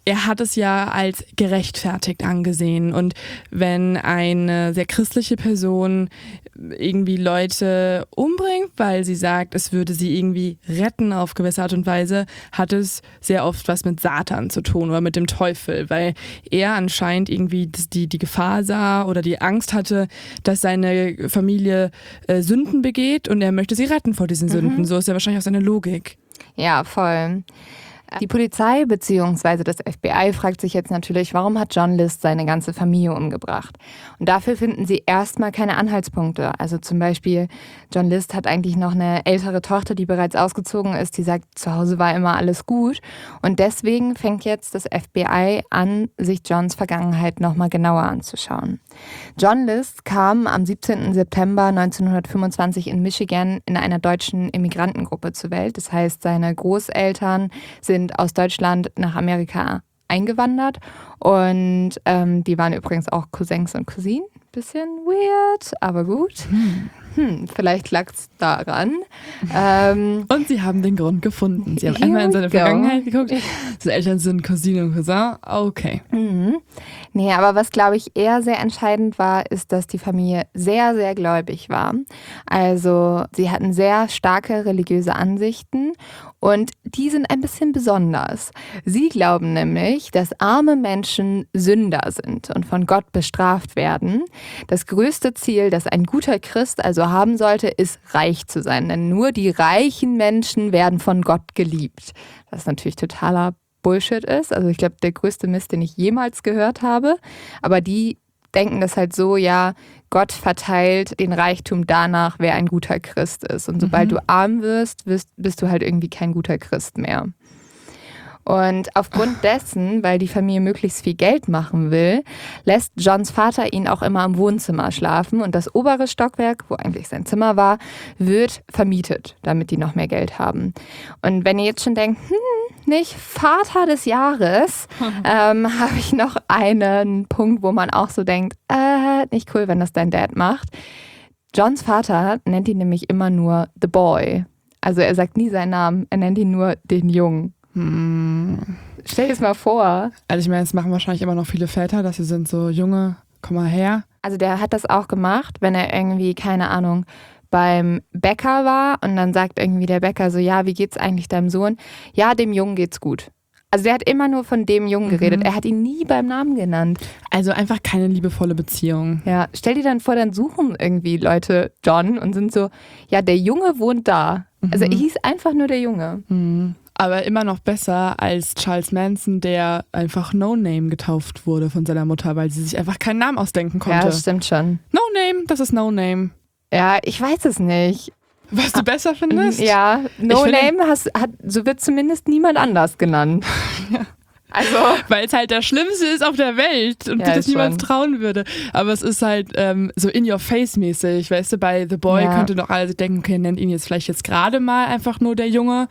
Speaker 3: er hat es ja als gerechtfertigt angesehen. Und wenn eine sehr christliche Person irgendwie Leute umbringt, weil sie sagt, es würde sie irgendwie retten auf gewisse Art und Weise, hat es sehr oft was mit Satan zu tun oder mit dem Teufel, weil er anscheinend irgendwie die, die Gefahr sah oder die Angst hatte, dass seine Familie äh, Sünden begeht und er möchte sie retten vor diesen Sünden.
Speaker 2: Mhm.
Speaker 3: So ist ja wahrscheinlich auch seine Logik.
Speaker 2: Ja, voll. Die Polizei bzw. das F B I fragt sich jetzt natürlich, warum hat John List seine ganze Familie umgebracht? Und dafür finden sie erstmal keine Anhaltspunkte. Also zum Beispiel, John List hat eigentlich noch eine ältere Tochter, die bereits ausgezogen ist, die sagt, zu Hause war immer alles gut. Und deswegen fängt jetzt das F B I an, sich Johns Vergangenheit nochmal genauer anzuschauen. John List kam am siebzehnten September neunzehnhundertfünfundzwanzig in Michigan in einer deutschen Immigrantengruppe zur Welt. Das heißt, seine Großeltern sind aus Deutschland nach Amerika eingewandert und ähm, die waren übrigens auch Cousins und Cousinen. Bisschen weird, aber gut. Hm. Hm, vielleicht lag es daran. Ähm,
Speaker 3: und sie haben den Grund gefunden. Sie haben
Speaker 2: Here
Speaker 3: einmal in seine
Speaker 2: we go.
Speaker 3: Vergangenheit geguckt. Seine Eltern sind Cousine und Cousin. Okay.
Speaker 2: Mhm. Nee, aber was, glaube ich, eher sehr entscheidend war, ist, dass die Familie sehr, sehr gläubig war. Also sie hatten sehr starke religiöse Ansichten und die sind ein bisschen besonders. Sie glauben nämlich, dass arme Menschen Sünder sind und von Gott bestraft werden. Das größte Ziel, das ein guter Christ also haben sollte, ist reich zu sein. Denn nur die reichen Menschen werden von Gott geliebt. Das ist natürlich totaler Bullshit ist. Also ich glaube, der größte Mist, den ich jemals gehört habe. Aber die denken das halt so, ja, Gott verteilt den Reichtum danach, wer ein guter Christ ist. Und sobald mhm. du arm wirst, wirst, bist du halt irgendwie kein guter Christ mehr. Und aufgrund dessen, weil die Familie möglichst viel Geld machen will, lässt Johns Vater ihn auch immer im Wohnzimmer schlafen. Und das obere Stockwerk, wo eigentlich sein Zimmer war, wird vermietet, damit die noch mehr Geld haben. Und wenn ihr jetzt schon denkt, hm, nicht Vater des Jahres, ähm, habe ich noch einen Punkt, wo man auch so denkt, äh, nicht cool, wenn das dein Dad macht. Johns Vater nennt ihn nämlich immer nur The Boy. Also er sagt nie seinen Namen, er nennt ihn nur den Jungen. Hm. Stell dir das mal vor.
Speaker 3: Also ich meine, das machen wahrscheinlich immer noch viele Väter, dass sie sind so, Junge, komm mal her.
Speaker 2: Also der hat das auch gemacht, wenn er irgendwie, keine Ahnung, beim Bäcker war und dann sagt irgendwie der Bäcker so, ja, wie geht's eigentlich deinem Sohn? Ja, dem Jungen geht's gut. Also der hat immer nur von dem Jungen geredet. Mhm. Er hat ihn nie beim Namen genannt.
Speaker 3: Also einfach keine liebevolle Beziehung.
Speaker 2: Ja, stell dir dann vor, dann suchen irgendwie Leute John und sind so, ja, der Junge wohnt da. Mhm. Also er hieß einfach nur der Junge.
Speaker 3: Mhm. Aber immer noch besser als Charles Manson, der einfach No Name getauft wurde von seiner Mutter, weil sie sich einfach keinen Namen ausdenken konnte.
Speaker 2: Ja, das stimmt schon.
Speaker 3: No Name, das ist No Name.
Speaker 2: Ja, ich weiß es nicht.
Speaker 3: Was du besser findest?
Speaker 2: Ja, No Name hast, hat, so wird zumindest niemand anders genannt.
Speaker 3: Ja.
Speaker 2: Also,
Speaker 3: weil es halt das Schlimmste ist auf der Welt und
Speaker 2: ja,
Speaker 3: sich das niemals
Speaker 2: schon.
Speaker 3: trauen würde. Aber es ist halt ähm, so in-your-face-mäßig. Weißt du, bei The Boy
Speaker 2: ja.
Speaker 3: könnte doch alle denken, okay, nennt ihn jetzt vielleicht jetzt gerade mal einfach nur der Junge.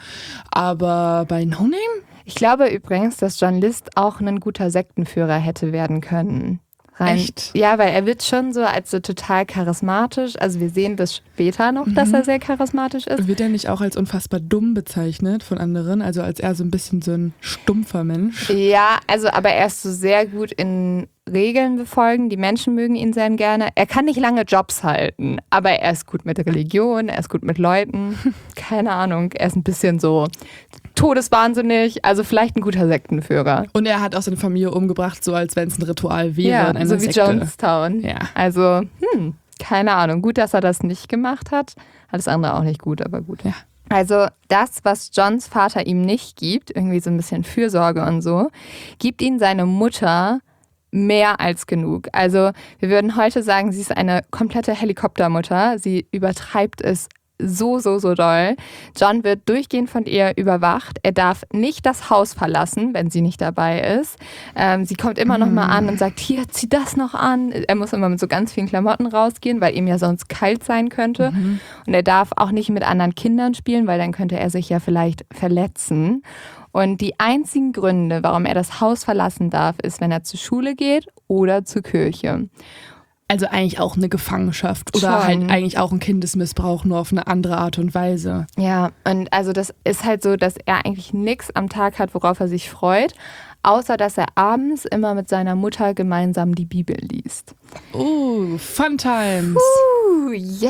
Speaker 3: Aber bei No Name?
Speaker 2: Ich glaube übrigens, dass John List auch ein guter Sektenführer hätte werden können. Rein.
Speaker 3: Echt?
Speaker 2: Ja, weil er wird schon so als so total charismatisch. Also wir sehen das später noch, mhm. dass er sehr charismatisch ist.
Speaker 3: Wird er nicht auch als unfassbar dumm bezeichnet von anderen? Also als er so ein bisschen so ein stumpfer Mensch?
Speaker 2: Ja, also aber er ist so sehr gut in Regeln befolgen. Die Menschen mögen ihn sehr gerne. Er kann nicht lange Jobs halten, aber er ist gut mit Religion, er ist gut mit Leuten. Keine Ahnung, er ist ein bisschen so todeswahnsinnig, also vielleicht ein guter Sektenführer.
Speaker 3: Und er hat auch seine Familie umgebracht, so als wenn es ein Ritual wäre.
Speaker 2: Ja,
Speaker 3: in einer
Speaker 2: so wie
Speaker 3: Sekte.
Speaker 2: Jonestown.
Speaker 3: Ja.
Speaker 2: Also, hm, keine Ahnung. Gut, dass er das nicht gemacht hat. Alles andere auch nicht gut, aber gut.
Speaker 3: Ja.
Speaker 2: Also das, was Johns Vater ihm nicht gibt, irgendwie so ein bisschen Fürsorge und so, gibt ihm seine Mutter mehr als genug. Also wir würden heute sagen, sie ist eine komplette Helikoptermutter. Sie übertreibt es so, so, so doll. John wird durchgehend von ihr überwacht. Er darf nicht das Haus verlassen, wenn sie nicht dabei ist. Ähm, sie kommt immer noch mal an und sagt, hier, zieh das noch an. Er muss immer mit so ganz vielen Klamotten rausgehen, weil ihm ja sonst kalt sein könnte. Mhm. Und er darf auch nicht mit anderen Kindern spielen, weil dann könnte er sich ja vielleicht verletzen. Und die einzigen Gründe, warum er das Haus verlassen darf, ist, wenn er zur Schule geht oder zur Kirche.
Speaker 3: Also eigentlich auch eine Gefangenschaft oder
Speaker 2: Schon.
Speaker 3: halt eigentlich auch ein Kindesmissbrauch, nur auf eine andere Art und Weise.
Speaker 2: Ja, und also das ist halt so, dass er eigentlich nichts am Tag hat, worauf er sich freut, außer dass er abends immer mit seiner Mutter gemeinsam die Bibel liest.
Speaker 3: Oh, Fun Times.
Speaker 2: Uh,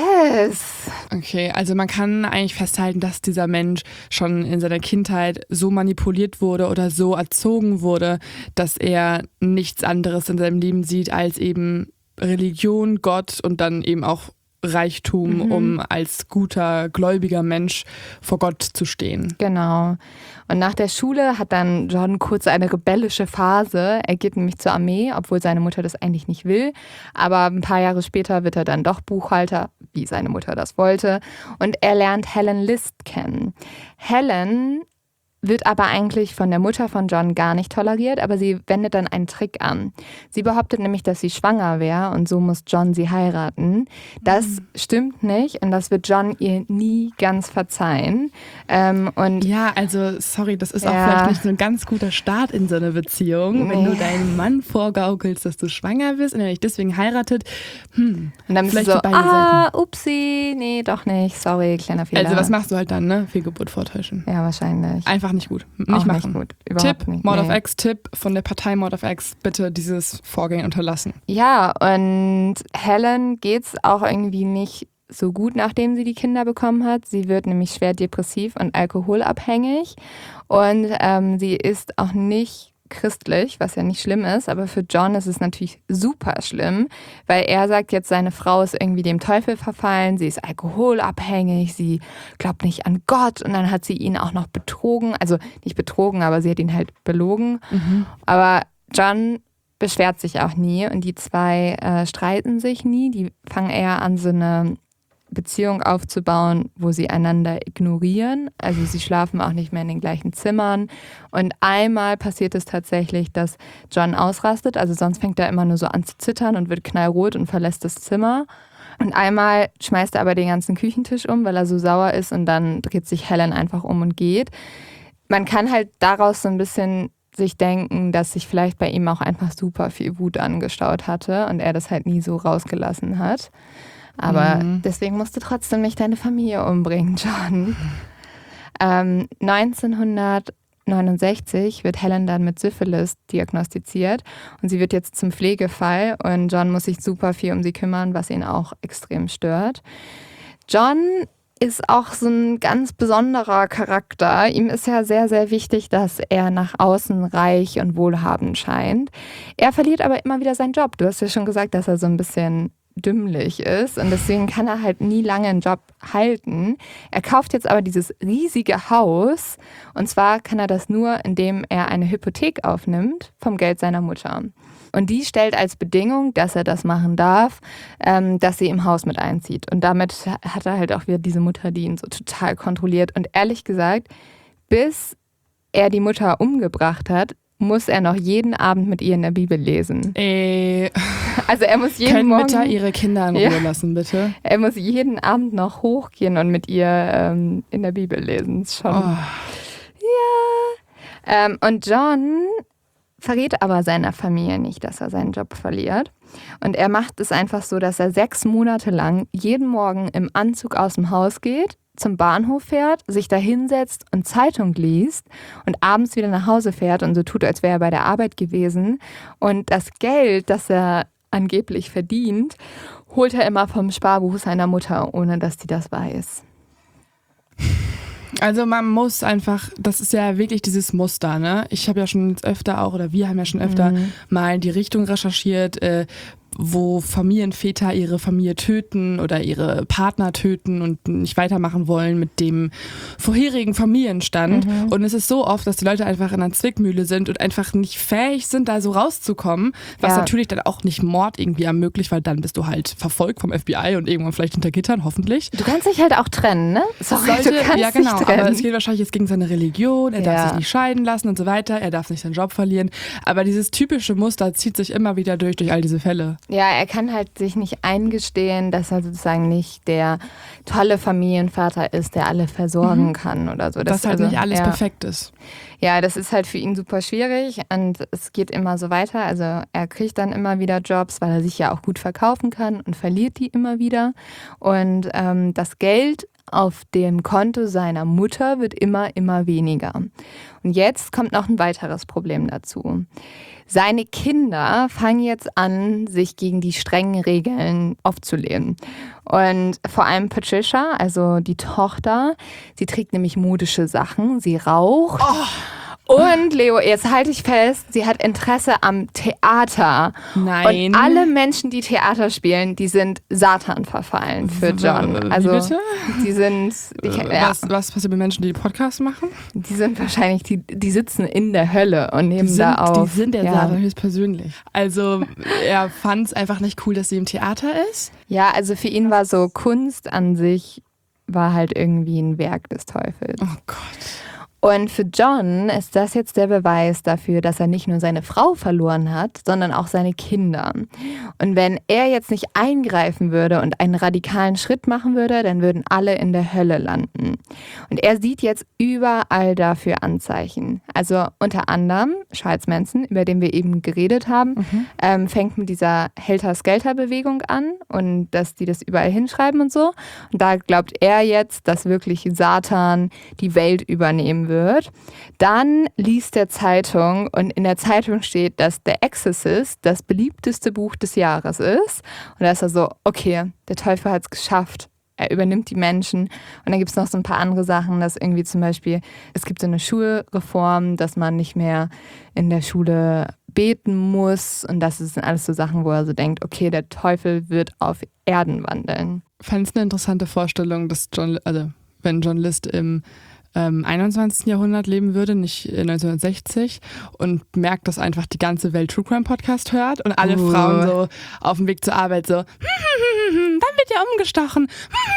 Speaker 2: yes.
Speaker 3: Okay, also man kann eigentlich festhalten, dass dieser Mensch schon in seiner Kindheit so manipuliert wurde oder so erzogen wurde, dass er nichts anderes in seinem Leben sieht als eben Religion, Gott und dann eben auch Reichtum, mhm. um als guter, gläubiger Mensch vor Gott zu stehen.
Speaker 2: Genau. Und nach der Schule hat dann John kurz eine rebellische Phase. Er geht nämlich zur Armee, obwohl seine Mutter das eigentlich nicht will. Aber ein paar Jahre später wird er dann doch Buchhalter, wie seine Mutter das wollte. Und er lernt Helen List kennen. Helen wird aber eigentlich von der Mutter von John gar nicht toleriert, aber sie wendet dann einen Trick an. Sie behauptet nämlich, dass sie schwanger wäre und so muss John sie heiraten. Das mhm. stimmt nicht und das wird John ihr nie ganz verzeihen. Ähm, und
Speaker 3: ja, also sorry, das ist
Speaker 2: ja.
Speaker 3: auch vielleicht nicht so ein ganz guter Start in so eine Beziehung, nee. wenn du deinem Mann vorgaukelst, dass du schwanger bist und er dich deswegen heiratet. Hm,
Speaker 2: und dann bist du so, ah, upsi, nee, doch nicht, sorry, kleiner Fehler.
Speaker 3: Also was machst du halt dann, ne? Fehlgeburt vortäuschen.
Speaker 2: Ja, wahrscheinlich.
Speaker 3: Einfach nicht gut. Nicht
Speaker 2: auch
Speaker 3: machen.
Speaker 2: Nicht gut. Überhaupt
Speaker 3: Tipp,
Speaker 2: nicht.
Speaker 3: Mord
Speaker 2: nee.
Speaker 3: of X, Tipp von der Partei Mord of X, bitte dieses Vorgehen unterlassen.
Speaker 2: Ja, und Helen geht's auch irgendwie nicht so gut, nachdem sie die Kinder bekommen hat. Sie wird nämlich schwer depressiv und alkoholabhängig und ähm, sie ist auch nicht christlich, was ja nicht schlimm ist, aber für John ist es natürlich super schlimm, weil er sagt jetzt, seine Frau ist irgendwie dem Teufel verfallen, sie ist alkoholabhängig, sie glaubt nicht an Gott und dann hat sie ihn auch noch betrogen, also nicht betrogen, aber sie hat ihn halt belogen. Mhm. Aber John beschwert sich auch nie und die zwei äh, streiten sich nie, die fangen eher an, so eine Beziehung aufzubauen, wo sie einander ignorieren. Also sie schlafen auch nicht mehr in den gleichen Zimmern. Und einmal passiert es tatsächlich, dass John ausrastet. Also sonst fängt er immer nur so an zu zittern und wird knallrot und verlässt das Zimmer. Und einmal schmeißt er aber den ganzen Küchentisch um, weil er so sauer ist und dann dreht sich Helen einfach um und geht. Man kann halt daraus so ein bisschen sich denken, dass sich vielleicht bei ihm auch einfach super viel Wut angestaut hatte und er das halt nie so rausgelassen hat. Aber mhm. deswegen musst du trotzdem nicht deine Familie umbringen, John. Ähm, neunzehnhundertneunundsechzig wird Helen dann mit Syphilis diagnostiziert und sie wird jetzt zum Pflegefall und John muss sich super viel um sie kümmern, was ihn auch extrem stört. John ist auch so ein ganz besonderer Charakter. Ihm ist ja sehr, sehr wichtig, dass er nach außen reich und wohlhabend scheint. Er verliert aber immer wieder seinen Job. Du hast ja schon gesagt, dass er so ein bisschen dümmlich ist und deswegen kann er halt nie lange einen Job halten. Er kauft jetzt aber dieses riesige Haus und zwar kann er das nur, indem er eine Hypothek aufnimmt vom Geld seiner Mutter. Und die stellt als Bedingung, dass er das machen darf, ähm, dass sie im Haus mit einzieht. Und damit hat er halt auch wieder diese Mutter, die ihn so total kontrolliert. Und ehrlich gesagt, bis er die Mutter umgebracht hat, muss er noch jeden Abend mit ihr in der Bibel lesen.
Speaker 3: Ey.
Speaker 2: Also er muss jeden
Speaker 3: Können
Speaker 2: Morgen...
Speaker 3: Mütter ihre Kinder in Ruhe
Speaker 2: ja,
Speaker 3: lassen, bitte?
Speaker 2: Er muss jeden Abend noch hochgehen und mit ihr ähm, in der Bibel lesen. Ist schon...
Speaker 3: Oh.
Speaker 2: Ja. Ähm, und John verrät aber seiner Familie nicht, dass er seinen Job verliert. Und er macht es einfach so, dass er sechs Monate lang jeden Morgen im Anzug aus dem Haus geht, zum Bahnhof fährt, sich da hinsetzt und Zeitung liest und abends wieder nach Hause fährt und so tut, als wäre er bei der Arbeit gewesen. Und das Geld, das er angeblich verdient, holt er immer vom Sparbuch seiner Mutter, ohne dass sie das weiß.
Speaker 3: Also man muss einfach, das ist ja wirklich dieses Muster, ne? Ich habe ja schon jetzt öfter auch, oder wir haben ja schon öfter mhm. mal die Richtung recherchiert, äh, wo Familienväter ihre Familie töten oder ihre Partner töten und nicht weitermachen wollen mit dem vorherigen Familienstand. Mhm. Und es ist so oft, dass die Leute einfach in einer Zwickmühle sind und einfach nicht fähig sind, da so rauszukommen, was ja. natürlich dann auch nicht Mord irgendwie ermöglicht, weil dann bist du halt verfolgt vom F B I und irgendwann vielleicht hinter Gittern, hoffentlich.
Speaker 2: Du kannst dich halt auch trennen, ne? Sorry,
Speaker 3: Leute,
Speaker 2: du kannst
Speaker 3: ja, genau,
Speaker 2: dich trennen.
Speaker 3: Aber es geht wahrscheinlich jetzt gegen seine Religion, er
Speaker 2: ja.
Speaker 3: darf sich nicht scheiden lassen und so weiter, er darf nicht seinen Job verlieren. Aber dieses typische Muster zieht sich immer wieder durch, durch all diese Fälle.
Speaker 2: Ja, er kann halt sich nicht eingestehen, dass er sozusagen nicht der tolle Familienvater ist, der alle versorgen mhm. kann oder so.
Speaker 3: Das dass halt also, nicht alles
Speaker 2: ja.
Speaker 3: perfekt ist.
Speaker 2: Ja, das ist halt für ihn super schwierig und es geht immer so weiter. Also er kriegt dann immer wieder Jobs, weil er sich ja auch gut verkaufen kann und verliert die immer wieder. Und ähm, das Geld auf dem Konto seiner Mutter wird immer, immer weniger. Und jetzt kommt noch ein weiteres Problem dazu. Seine Kinder fangen jetzt an, sich gegen die strengen Regeln aufzulehnen. Und vor allem Patricia, also die Tochter, sie trägt nämlich modische Sachen, sie raucht. Oh. Und Leo, jetzt halte ich fest, sie hat Interesse am Theater.
Speaker 3: Nein.
Speaker 2: Und alle Menschen, die Theater spielen, die sind Satan verfallen für John. Also,
Speaker 3: Wie bitte?
Speaker 2: Die sind. Die,
Speaker 3: ja. was, was passiert mit Menschen, die Podcasts machen?
Speaker 2: Die sind wahrscheinlich, die, die sitzen in der Hölle und nehmen
Speaker 3: sind,
Speaker 2: da auf.
Speaker 3: Die sind der
Speaker 2: ja.
Speaker 3: Satan höchstpersönlich. Also, er fand es einfach nicht cool, dass sie im Theater ist.
Speaker 2: Ja, also für ihn war so Kunst an sich, war halt irgendwie ein Werk des Teufels.
Speaker 3: Oh Gott.
Speaker 2: Und für John ist das jetzt der Beweis dafür, dass er nicht nur seine Frau verloren hat, sondern auch seine Kinder. Und wenn er jetzt nicht eingreifen würde und einen radikalen Schritt machen würde, dann würden alle in der Hölle landen. Und er sieht jetzt überall dafür Anzeichen. Also unter anderem Charles Manson, über den wir eben geredet haben, mhm. ähm, fängt mit dieser Helter-Skelter-Bewegung an und dass die das überall hinschreiben und so. Und da glaubt er jetzt, dass wirklich Satan die Welt übernehmen wird. Wird, dann liest er Zeitung und in der Zeitung steht, dass The Exorcist das beliebteste Buch des Jahres ist. Und da ist er so, okay, der Teufel hat es geschafft. Er übernimmt die Menschen. Und dann gibt es noch so ein paar andere Sachen, dass irgendwie zum Beispiel, es gibt so eine Schulreform, dass man nicht mehr in der Schule beten muss. Und das sind alles so Sachen, wo er so denkt, okay, der Teufel wird auf Erden wandeln.
Speaker 3: Ich fand es eine interessante Vorstellung, dass John, also wenn John List im Ähm, einundzwanzigsten Jahrhundert leben würde, nicht neunzehnhundertsechzig und merkt, dass einfach die ganze Welt True Crime Podcast hört und alle uh. Frauen so auf dem Weg zur Arbeit so, dann wird ja umgestochen.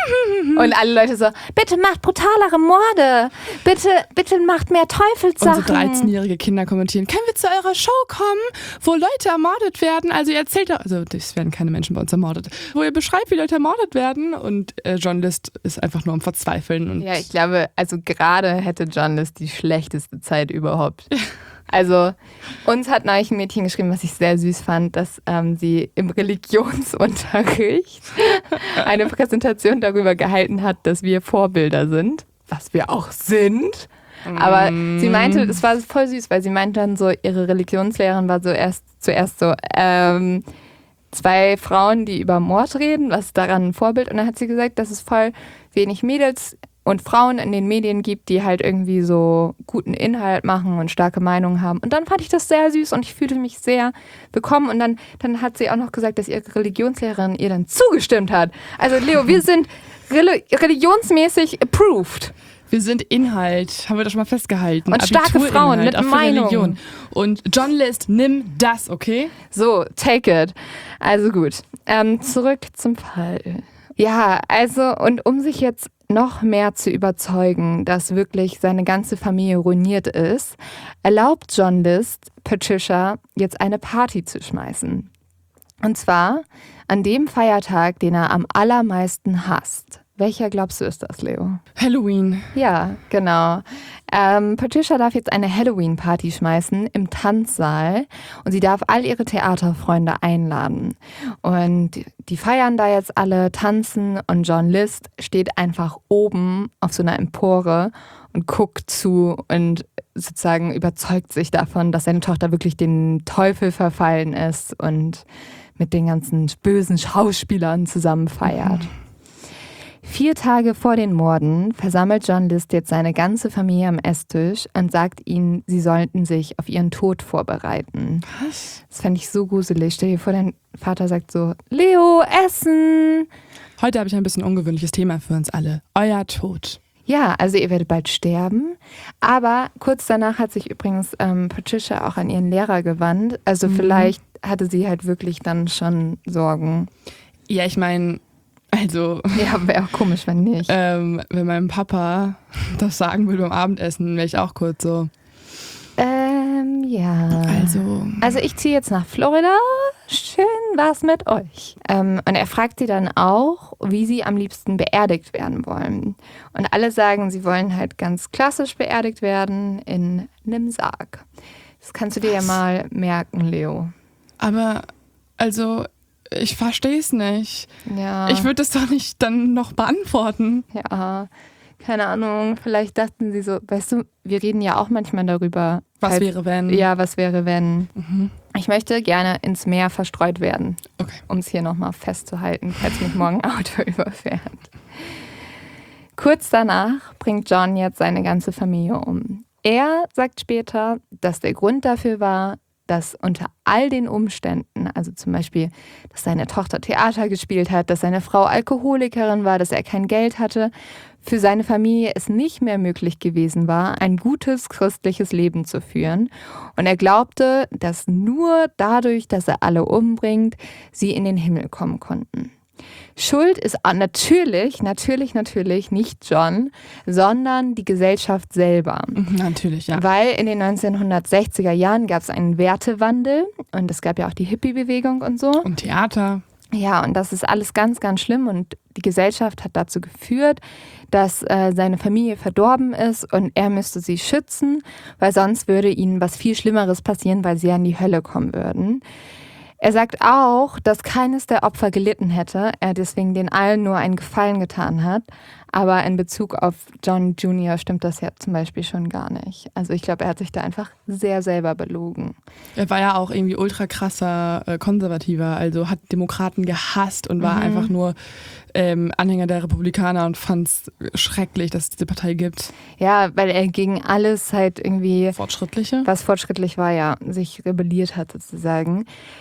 Speaker 2: Und alle Leute so, bitte macht brutalere Morde, bitte, bitte macht mehr Teufelssachen.
Speaker 3: Und so dreizehnjährige Kinder kommentieren, können wir zu eurer Show kommen, wo Leute ermordet werden? Also ihr erzählt, also es werden keine Menschen bei uns ermordet, wo ihr beschreibt, wie Leute ermordet werden und äh, John List ist einfach nur am Verzweifeln. Und
Speaker 2: ja, ich glaube, also gerade Gerade hätte John List die schlechteste Zeit überhaupt. Also uns hat neulich ein Mädchen geschrieben, was ich sehr süß fand, dass ähm, sie im Religionsunterricht eine Präsentation darüber gehalten hat, dass wir Vorbilder sind, was wir auch sind. Aber mm. sie meinte, es war voll süß, weil sie meinte dann so, ihre Religionslehrerin war so erst zuerst so, ähm, zwei Frauen, die über Mord reden, was ist daran ein Vorbild? Und dann hat sie gesagt, dass es voll wenig Mädels und Frauen in den Medien gibt, die halt irgendwie so guten Inhalt machen und starke Meinungen haben. Und dann fand ich das sehr süß und ich fühlte mich sehr willkommen. Und dann, dann hat sie auch noch gesagt, dass ihre Religionslehrerin ihr dann zugestimmt hat. Also Leo, wir sind reli- religionsmäßig approved.
Speaker 3: Wir sind Inhalt, haben wir das schon mal festgehalten.
Speaker 2: Und starke Frauen mit Meinung.
Speaker 3: Religion. Und John List, nimm das, okay?
Speaker 2: So, take it. Also gut, ähm, zurück zum Fall. Ja, also und um sich jetzt noch mehr zu überzeugen, dass wirklich seine ganze Familie ruiniert ist, erlaubt John List Patricia jetzt eine Party zu schmeißen. Und zwar an dem Feiertag, den er am allermeisten hasst. Welcher glaubst du ist das, Leo?
Speaker 3: Halloween.
Speaker 2: Ja, genau. Ähm, Patricia darf jetzt eine Halloween-Party schmeißen im Tanzsaal und sie darf all ihre Theaterfreunde einladen. Und die feiern da jetzt alle, tanzen und John List steht einfach oben auf so einer Empore und guckt zu und sozusagen überzeugt sich davon, dass seine Tochter wirklich den Teufel verfallen ist und mit den ganzen bösen Schauspielern zusammen feiert. Mhm. Vier Tage vor den Morden versammelt John List jetzt seine ganze Familie am Esstisch und sagt ihnen, sie sollten sich auf ihren Tod vorbereiten.
Speaker 3: Was?
Speaker 2: Das fände ich so gruselig. Stell dir vor, dein Vater sagt so, Leo, Essen!
Speaker 3: Heute habe ich ein bisschen ungewöhnliches Thema für uns alle. Euer Tod.
Speaker 2: Ja, also ihr werdet bald sterben. Aber kurz danach hat sich übrigens ähm, Patricia auch an ihren Lehrer gewandt. Also mhm. vielleicht hatte sie halt wirklich dann schon Sorgen.
Speaker 3: Ja, ich meine... Also,
Speaker 2: ja, wäre auch komisch, wenn nicht.
Speaker 3: Ähm, wenn mein Papa das sagen würde beim Abendessen, wäre ich auch kurz so.
Speaker 2: Ähm, Ja.
Speaker 3: Also.
Speaker 2: Also ich ziehe jetzt nach Florida. Schön war's mit euch. Ähm, und er fragt sie dann auch, wie sie am liebsten beerdigt werden wollen. Und alle sagen, sie wollen halt ganz klassisch beerdigt werden in einem Sarg. Das kannst du dir
Speaker 3: Was?
Speaker 2: ja mal merken, Leo.
Speaker 3: Aber, also, ich verstehe es nicht.
Speaker 2: Ja.
Speaker 3: Ich würde das doch nicht dann noch beantworten.
Speaker 2: Ja, keine Ahnung. Vielleicht dachten sie so, weißt du, wir reden ja auch manchmal darüber.
Speaker 3: Was
Speaker 2: falls-
Speaker 3: wäre, wenn?
Speaker 2: Ja, was wäre, wenn?
Speaker 3: Mhm.
Speaker 2: Ich möchte gerne ins Meer verstreut werden,
Speaker 3: Okay.
Speaker 2: um es hier nochmal festzuhalten, falls mich morgen ein Auto überfährt. Kurz danach bringt John jetzt seine ganze Familie um. Er sagt später, dass der Grund dafür war, dass unter all den Umständen, also zum Beispiel, dass seine Tochter Theater gespielt hat, dass seine Frau Alkoholikerin war, dass er kein Geld hatte, für seine Familie es nicht mehr möglich gewesen war, ein gutes christliches Leben zu führen. Und er glaubte, dass nur dadurch, dass er alle umbringt, sie in den Himmel kommen konnten. Schuld ist natürlich, natürlich, natürlich nicht John, sondern die Gesellschaft selber.
Speaker 3: Mhm, natürlich, ja.
Speaker 2: Weil in den neunzehnhundertsechziger Jahren gab es einen Wertewandel und es gab ja auch die Hippie-Bewegung und so.
Speaker 3: Und Theater.
Speaker 2: Ja, und das ist alles ganz, ganz schlimm und die Gesellschaft hat dazu geführt, dass äh, seine Familie verdorben ist und er müsste sie schützen, weil sonst würde ihnen was viel Schlimmeres passieren, weil sie ja in die Hölle kommen würden. Er sagt auch, dass keines der Opfer gelitten hätte, er deswegen den allen nur einen Gefallen getan hat. Aber in Bezug auf John Junior stimmt das ja zum Beispiel schon gar nicht. Also ich glaube, er hat sich da einfach sehr selber belogen.
Speaker 3: Er war ja auch irgendwie ultra krasser äh, Konservativer, also hat Demokraten gehasst und war
Speaker 2: Mhm.
Speaker 3: einfach nur ähm, Anhänger der Republikaner und fand es schrecklich, dass es diese Partei gibt.
Speaker 2: Ja, weil er gegen alles halt irgendwie,
Speaker 3: Fortschrittliche?
Speaker 2: was fortschrittlich war, ja, sich rebelliert hat sozusagen.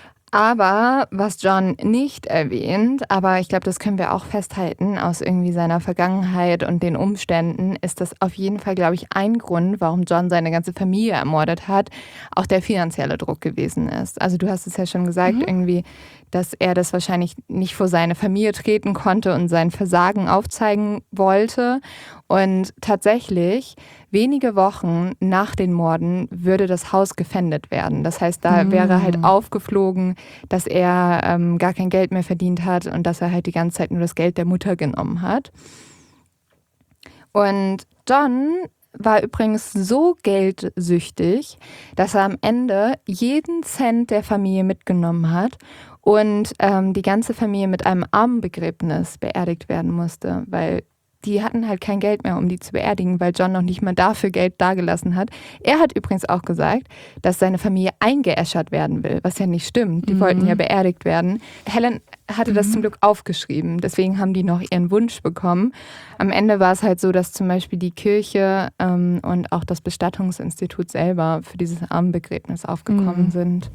Speaker 2: Aber was John nicht erwähnt, aber ich glaube, das können wir auch festhalten aus irgendwie seiner Vergangenheit und den Umständen, ist das auf jeden Fall, glaube ich, ein Grund, warum John seine ganze Familie ermordet hat, auch der finanzielle Druck gewesen ist. Also du hast es ja schon gesagt,
Speaker 3: Mhm.
Speaker 2: irgendwie, dass er das wahrscheinlich nicht vor seine Familie treten konnte und sein Versagen aufzeigen wollte. Und tatsächlich, wenige Wochen nach den Morden würde das Haus gefändet werden. Das heißt, da
Speaker 3: Mm.
Speaker 2: wäre halt aufgeflogen, dass er ähm, gar kein Geld mehr verdient hat und dass er halt die ganze Zeit nur das Geld der Mutter genommen hat. Und John war übrigens so geldsüchtig, dass er am Ende jeden Cent der Familie mitgenommen hat und ähm, die ganze Familie mit einem Armenbegräbnis beerdigt werden musste, weil die hatten halt kein Geld mehr, um die zu beerdigen, weil John noch nicht mal dafür Geld dagelassen hat. Er hat übrigens auch gesagt, dass seine Familie eingeäschert werden will, was ja nicht stimmt. Die
Speaker 3: Mhm.
Speaker 2: wollten ja beerdigt werden. Helen hatte das
Speaker 3: Mhm.
Speaker 2: zum Glück aufgeschrieben, deswegen haben die noch ihren Wunsch bekommen. Am Ende war es halt so, dass zum Beispiel die Kirche ähm, und auch das Bestattungsinstitut selber für dieses Armenbegräbnis aufgekommen
Speaker 3: Mhm.
Speaker 2: sind.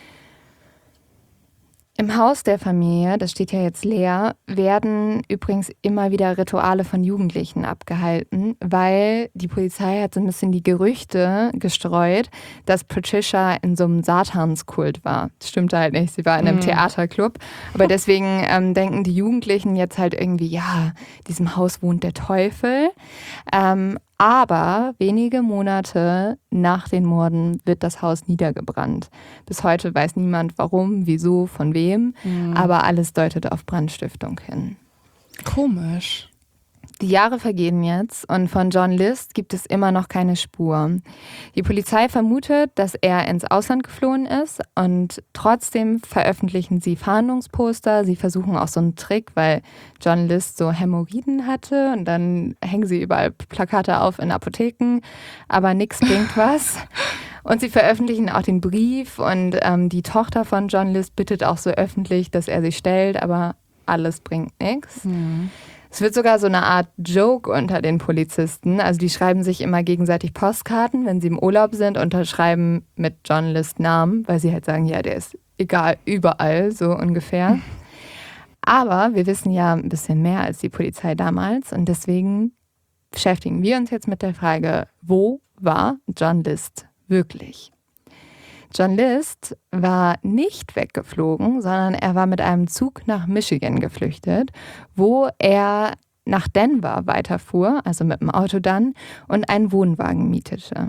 Speaker 2: Im Haus der Familie, das steht ja jetzt leer, werden übrigens immer wieder Rituale von Jugendlichen abgehalten, weil die Polizei hat so ein bisschen die Gerüchte gestreut, dass Patricia in so einem Satanskult war. Das stimmte halt nicht, sie war in einem
Speaker 3: Mhm.
Speaker 2: Theaterclub. Aber deswegen ähm, denken die Jugendlichen jetzt halt irgendwie, ja, in diesem Haus wohnt der Teufel. Ähm, aber wenige Monate nach den Morden wird das Haus niedergebrannt. Bis heute weiß niemand warum, wieso, von wem,
Speaker 3: Mhm.
Speaker 2: aber alles deutet auf Brandstiftung hin.
Speaker 3: Komisch.
Speaker 2: Die Jahre vergehen jetzt und von John List gibt es immer noch keine Spur. Die Polizei vermutet, dass er ins Ausland geflohen ist und trotzdem veröffentlichen sie Fahndungsposter. Sie versuchen auch so einen Trick, weil John List so Hämorrhoiden hatte und dann hängen sie überall Plakate auf in Apotheken, aber nichts bringt was. Und sie veröffentlichen auch den Brief und ähm, die Tochter von John List bittet auch so öffentlich, dass er sie stellt, aber alles bringt nichts.
Speaker 3: Mhm.
Speaker 2: Es wird sogar so eine Art Joke unter den Polizisten. Also die schreiben sich immer gegenseitig Postkarten, wenn sie im Urlaub sind, unterschreiben mit John List Namen, weil sie halt sagen, ja, der ist egal, überall, so ungefähr. Aber wir wissen ja ein bisschen mehr als die Polizei damals und deswegen beschäftigen wir uns jetzt mit der Frage, wo war John List wirklich? John List war nicht weggeflogen, sondern er war mit einem Zug nach Michigan geflüchtet, wo er nach Denver weiterfuhr, also mit dem Auto dann, und einen Wohnwagen mietete.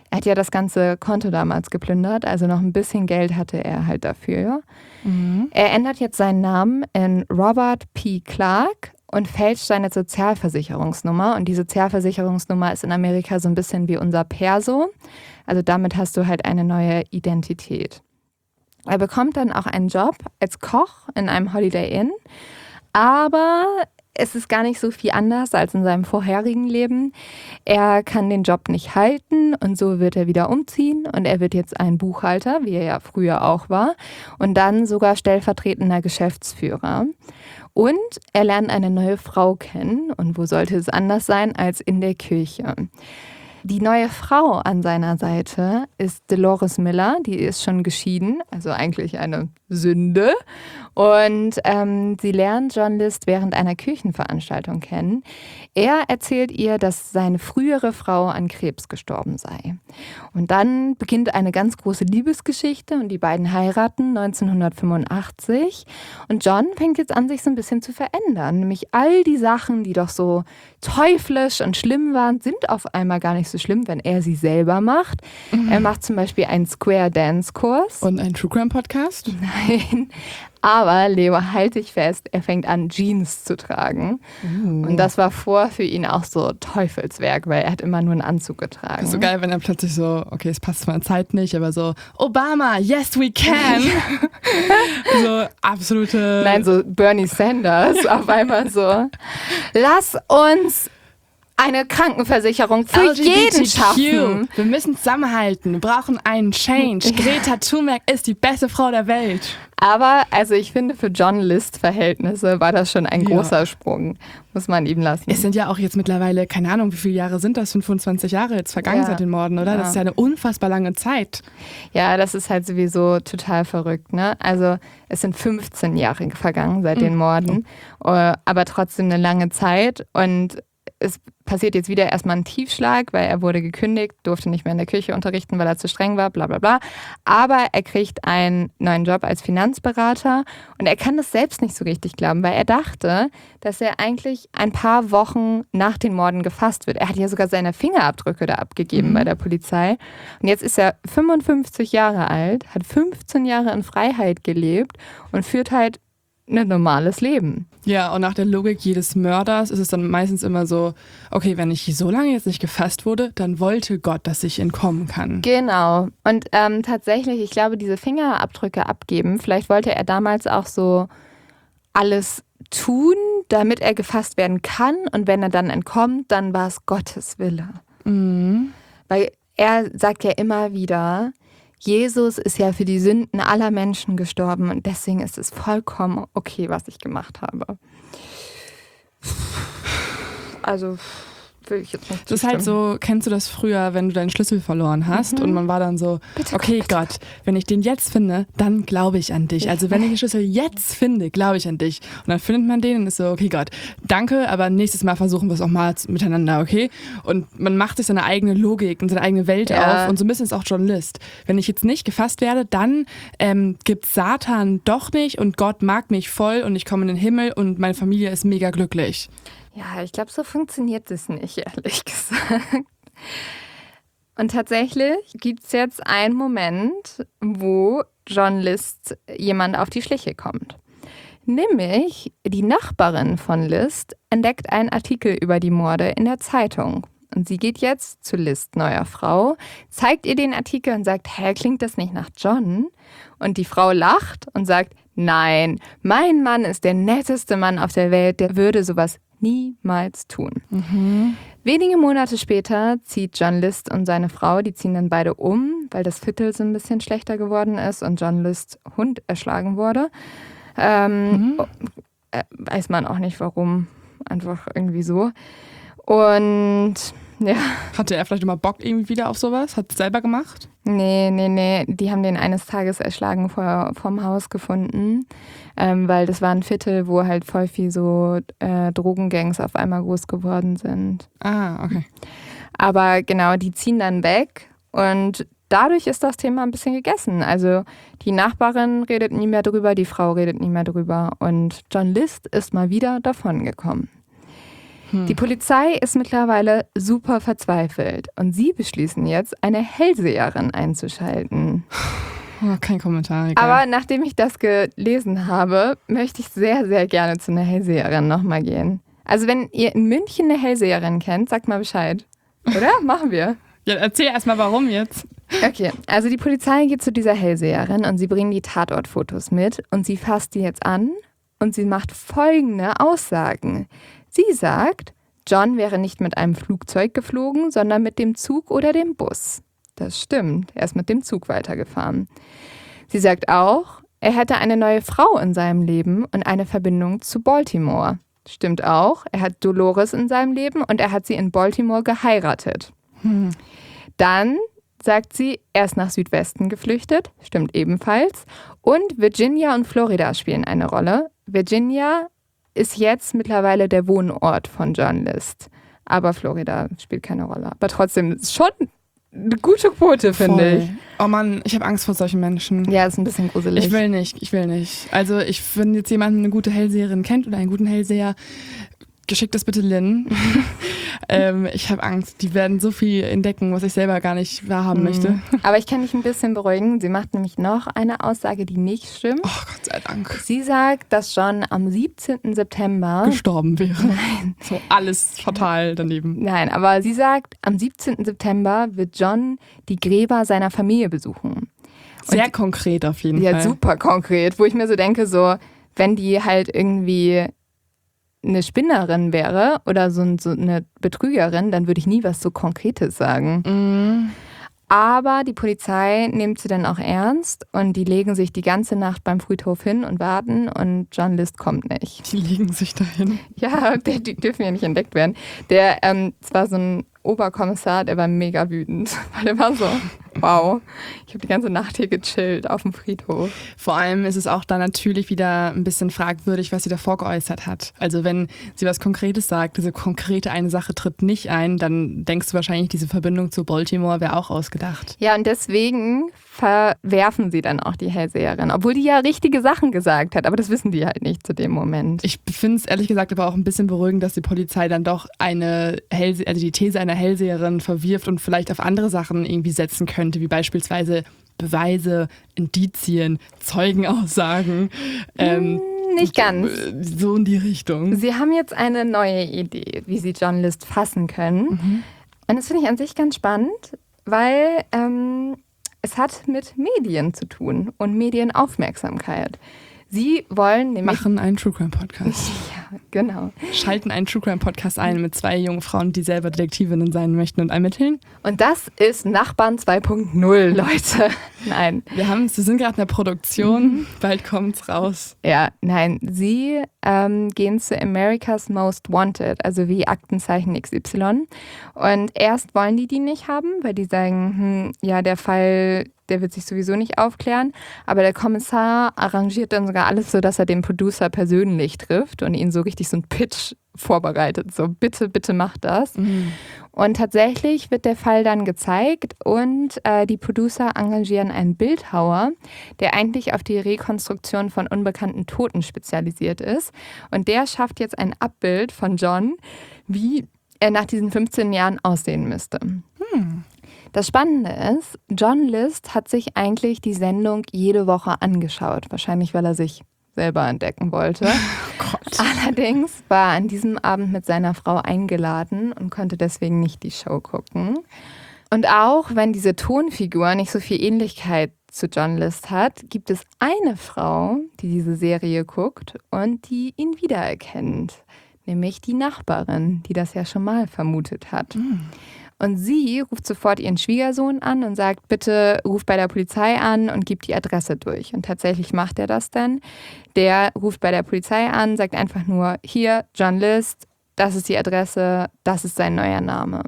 Speaker 2: Er hat ja das ganze Konto damals geplündert, also noch ein bisschen Geld hatte er halt dafür. Mhm. Er ändert jetzt seinen Namen in Robert P. Clark und fälscht seine Sozialversicherungsnummer. Und die Sozialversicherungsnummer ist in Amerika so ein bisschen wie unser Perso. Also damit hast du halt eine neue Identität. Er bekommt dann auch einen Job als Koch in einem Holiday Inn. Aber es ist gar nicht so viel anders als in seinem vorherigen Leben. Er kann den Job nicht halten und so wird er wieder umziehen. Und er wird jetzt ein Buchhalter, wie er ja früher auch war. Und dann sogar stellvertretender Geschäftsführer. Und er lernt eine neue Frau kennen. Und wo sollte es anders sein als in der Kirche? Die neue Frau an seiner Seite ist Dolores Miller, die ist schon geschieden, also eigentlich eine Sünde. Und ähm, sie lernt John List während einer Kirchenveranstaltung kennen. Er erzählt ihr, dass seine frühere Frau an Krebs gestorben sei. Und dann beginnt eine ganz große Liebesgeschichte und die beiden heiraten neunzehnhundertfünfundachtzig. Und John fängt jetzt an, sich so ein bisschen zu verändern. Nämlich all die Sachen, die doch so teuflisch und schlimm waren, sind auf einmal gar nicht so schlimm, wenn er sie selber macht. Mhm. Er macht zum Beispiel einen Square-Dance-Kurs.
Speaker 3: Und einen True Crime-Podcast?
Speaker 2: Nein. Aber, Leo, halt dich fest, er fängt an, Jeans zu tragen. Uh. Und das war vor für ihn auch so Teufelswerk, weil er hat immer nur einen Anzug getragen.
Speaker 3: Das ist so geil, wenn er plötzlich so, okay, es passt zwar in Zeit nicht, aber so, Obama, yes we can. So absolute...
Speaker 2: Nein, so Bernie Sanders auf einmal so, lass uns eine Krankenversicherung für
Speaker 3: L G B T Q.
Speaker 2: jeden schaffen.
Speaker 3: Wir müssen zusammenhalten, wir brauchen einen Change. Greta Thunberg ist die beste Frau der Welt.
Speaker 2: Aber also ich finde, für John List-Verhältnisse war das schon ein ja. großer Sprung, muss man ihm lassen.
Speaker 3: Es sind ja auch jetzt mittlerweile, keine Ahnung, wie viele Jahre sind das? fünfundzwanzig Jahre jetzt vergangen ja. seit den Morden, oder? Ja. Das ist ja eine unfassbar lange Zeit.
Speaker 2: Ja, das ist halt sowieso total verrückt, ne? Also es sind fünfzehn Jahre vergangen seit mhm. den Morden, aber trotzdem eine lange Zeit und es passiert jetzt wieder erstmal ein Tiefschlag, weil er wurde gekündigt, durfte nicht mehr in der Kirche unterrichten, weil er zu streng war, bla bla bla. Aber er kriegt einen neuen Job als Finanzberater und er kann das selbst nicht so richtig glauben, weil er dachte, dass er eigentlich ein paar Wochen nach den Morden gefasst wird. Er hat ja sogar seine Fingerabdrücke da abgegeben mhm. bei der Polizei. Und jetzt ist er fünfundfünfzig Jahre alt, hat fünfzehn Jahre in Freiheit gelebt und führt halt ein normales Leben.
Speaker 3: Ja, und nach der Logik jedes Mörders ist es dann meistens immer so, okay, wenn ich so lange jetzt nicht gefasst wurde, dann wollte Gott, dass ich entkommen kann.
Speaker 2: Genau. Und ähm, tatsächlich, ich glaube, diese Fingerabdrücke abgeben, vielleicht wollte er damals auch so alles tun, damit er gefasst werden kann. Und wenn er dann entkommt, dann war es Gottes Wille. Mhm. Weil er sagt ja immer wieder, Jesus ist ja für die Sünden aller Menschen gestorben und deswegen ist es vollkommen okay, was ich gemacht habe. Also will ich jetzt nicht
Speaker 3: Das ist halt so, kennst du das früher, wenn du deinen Schlüssel verloren hast mhm. und man war dann so, bitte, okay bitte. Gott, wenn ich den jetzt finde, dann glaube ich an dich. Ja. Also wenn ich den Schlüssel jetzt finde, glaube ich an dich. Und dann findet man den und ist so, okay Gott, danke, aber nächstes Mal versuchen wir es auch mal miteinander, okay? Und man macht sich seine eigene Logik und seine eigene Welt ja. auf und so ein bisschen ist auch Journalist. Wenn ich jetzt nicht gefasst werde, dann ähm, gibt Satan doch nicht und Gott mag mich voll und ich komme in den Himmel und meine Familie ist mega glücklich.
Speaker 2: Ja, ich glaube, so funktioniert es nicht, ehrlich gesagt. Und tatsächlich gibt es jetzt einen Moment, wo John List jemand auf die Schliche kommt. Nämlich die Nachbarin von List entdeckt einen Artikel über die Morde in der Zeitung. Und sie geht jetzt zu List, neuer Frau, zeigt ihr den Artikel und sagt, hä, klingt das nicht nach John? Und die Frau lacht und sagt, nein, mein Mann ist der netteste Mann auf der Welt, der würde sowas niemals tun. Mhm. Wenige Monate später zieht John List und seine Frau, die ziehen dann beide um, weil das Viertel so ein bisschen schlechter geworden ist und John Lists Hund erschlagen wurde. Ähm, mhm. äh, weiß man auch nicht warum, einfach irgendwie so. Und ja.
Speaker 3: Hatte er vielleicht immer Bock irgendwie wieder auf sowas? Hat es selber gemacht?
Speaker 2: Nee, nee, nee. Die haben den eines Tages erschlagen vor vom Haus gefunden, ähm, weil das war ein Viertel, wo halt voll viel so äh, Drogengangs auf einmal groß geworden sind.
Speaker 3: Ah, okay.
Speaker 2: Aber genau, die ziehen dann weg und dadurch ist das Thema ein bisschen gegessen. Also die Nachbarin redet nie mehr drüber, die Frau redet nie mehr drüber und John List ist mal wieder davongekommen. Die Polizei ist mittlerweile super verzweifelt und sie beschließen jetzt, eine Hellseherin einzuschalten.
Speaker 3: Oh, kein Kommentar. Egal.
Speaker 2: Aber nachdem ich das gelesen habe, möchte ich sehr, sehr gerne zu einer Hellseherin nochmal gehen. Also wenn ihr in München eine Hellseherin kennt, sagt mal Bescheid. Oder? Machen wir.
Speaker 3: Ja, erzähl erstmal, warum jetzt.
Speaker 2: Okay, also die Polizei geht zu dieser Hellseherin und sie bringen die Tatortfotos mit und sie fasst die jetzt an und sie macht folgende Aussagen. Sie sagt, John wäre nicht mit einem Flugzeug geflogen, sondern mit dem Zug oder dem Bus. Das stimmt, er ist mit dem Zug weitergefahren. Sie sagt auch, er hätte eine neue Frau in seinem Leben und eine Verbindung zu Baltimore. Stimmt auch, er hat Dolores in seinem Leben und er hat sie in Baltimore geheiratet. Hm. Dann sagt sie, er ist nach Südwesten geflüchtet. Stimmt ebenfalls. Und Virginia und Florida spielen eine Rolle. Virginia ist jetzt mittlerweile der Wohnort von John List. Aber Florida spielt keine Rolle. Aber trotzdem ist schon eine gute Quote, finde ich.
Speaker 3: Oh Mann, ich habe Angst vor solchen Menschen.
Speaker 2: Ja, ist ein bisschen gruselig.
Speaker 3: Ich will nicht, ich will nicht. Also ich, wenn jetzt jemand eine gute Hellseherin kennt oder einen guten Hellseher, geschickt das bitte Lynn. ähm, ich habe Angst, die werden so viel entdecken, was ich selber gar nicht wahrhaben mhm. möchte.
Speaker 2: Aber ich kann dich ein bisschen beruhigen. Sie macht nämlich noch eine Aussage, die nicht stimmt.
Speaker 3: Oh Gott sei Dank.
Speaker 2: Sie sagt, dass John am siebzehnten September
Speaker 3: gestorben wäre.
Speaker 2: Nein.
Speaker 3: So alles fatal daneben.
Speaker 2: Nein, aber sie sagt, am siebzehnten September wird John die Gräber seiner Familie besuchen.
Speaker 3: Sehr
Speaker 2: Und,
Speaker 3: konkret auf jeden
Speaker 2: ja,
Speaker 3: Fall.
Speaker 2: Ja, super konkret, wo ich mir so denke, so, wenn die halt irgendwie eine Spinnerin wäre oder so, so eine Betrügerin, dann würde ich nie was so Konkretes sagen.
Speaker 3: Mm.
Speaker 2: Aber die Polizei nimmt sie dann auch ernst und die legen sich die ganze Nacht beim Friedhof hin und warten und John List kommt nicht.
Speaker 3: Die legen sich dahin?
Speaker 2: Ja, die, die dürfen ja nicht entdeckt werden. Der, ähm, es war so ein Oberkommissar, der war mega wütend, weil der war so, wow, ich habe die ganze Nacht hier gechillt auf dem Friedhof.
Speaker 3: Vor allem ist es auch dann natürlich wieder ein bisschen fragwürdig, was sie davor geäußert hat. Also wenn sie was Konkretes sagt, diese konkrete eine Sache tritt nicht ein, dann denkst du wahrscheinlich, diese Verbindung zu Baltimore wäre auch ausgedacht.
Speaker 2: Ja, und deswegen verwerfen sie dann auch die Hellseherin, obwohl die ja richtige Sachen gesagt hat, aber das wissen die halt nicht zu dem Moment.
Speaker 3: Ich finde es ehrlich gesagt aber auch ein bisschen beruhigend, dass die Polizei dann doch eine Hellse- also die These einer Hellseherin verwirft und vielleicht auf andere Sachen irgendwie setzen könnte, wie beispielsweise Beweise, Indizien, Zeugenaussagen. Ähm,
Speaker 2: Nicht ganz.
Speaker 3: So in die Richtung.
Speaker 2: Sie haben jetzt eine neue Idee, wie sie John List fassen können. Mhm. Und das finde ich an sich ganz spannend, weil ähm, es hat mit Medien zu tun und Medienaufmerksamkeit. Sie wollen nämlich...
Speaker 3: Machen einen True Crime Podcast.
Speaker 2: Ja, genau.
Speaker 3: Schalten einen True Crime Podcast ein mit zwei jungen Frauen, die selber Detektivinnen sein möchten und ermitteln.
Speaker 2: Und das ist Nachbarn zwei Punkt null, Leute. Nein.
Speaker 3: Wir, haben, wir sind gerade in der Produktion, mhm. bald kommt's raus.
Speaker 2: Ja, nein. Sie ähm, gehen zu America's Most Wanted, also wie Aktenzeichen X Y. Und erst wollen die die nicht haben, weil die sagen, hm, ja, der Fall... der wird sich sowieso nicht aufklären. Aber der Kommissar arrangiert dann sogar alles so, dass er den Producer persönlich trifft und ihn so richtig so einen Pitch vorbereitet. So, bitte, bitte mach das. Mhm. Und tatsächlich wird der Fall dann gezeigt und äh, die Producer engagieren einen Bildhauer, der eigentlich auf die Rekonstruktion von unbekannten Toten spezialisiert ist. Und der schafft jetzt ein Abbild von John, wie er nach diesen fünfzehn Jahren aussehen müsste. Hm. Das Spannende ist, John List hat sich eigentlich die Sendung jede Woche angeschaut. Wahrscheinlich, weil er sich selber entdecken wollte.
Speaker 3: Oh Gott.
Speaker 2: Allerdings war er an diesem Abend mit seiner Frau eingeladen und konnte deswegen nicht die Show gucken. Und auch wenn diese Tonfigur nicht so viel Ähnlichkeit zu John List hat, gibt es eine Frau, die diese Serie guckt und die ihn wiedererkennt. Nämlich die Nachbarin, die das ja schon mal vermutet hat. Mhm. Und sie ruft sofort ihren Schwiegersohn an und sagt, bitte ruf bei der Polizei an und gib die Adresse durch. Und tatsächlich macht er das dann. Der ruft bei der Polizei an, sagt einfach nur, hier, John List, das ist die Adresse, das ist sein neuer Name.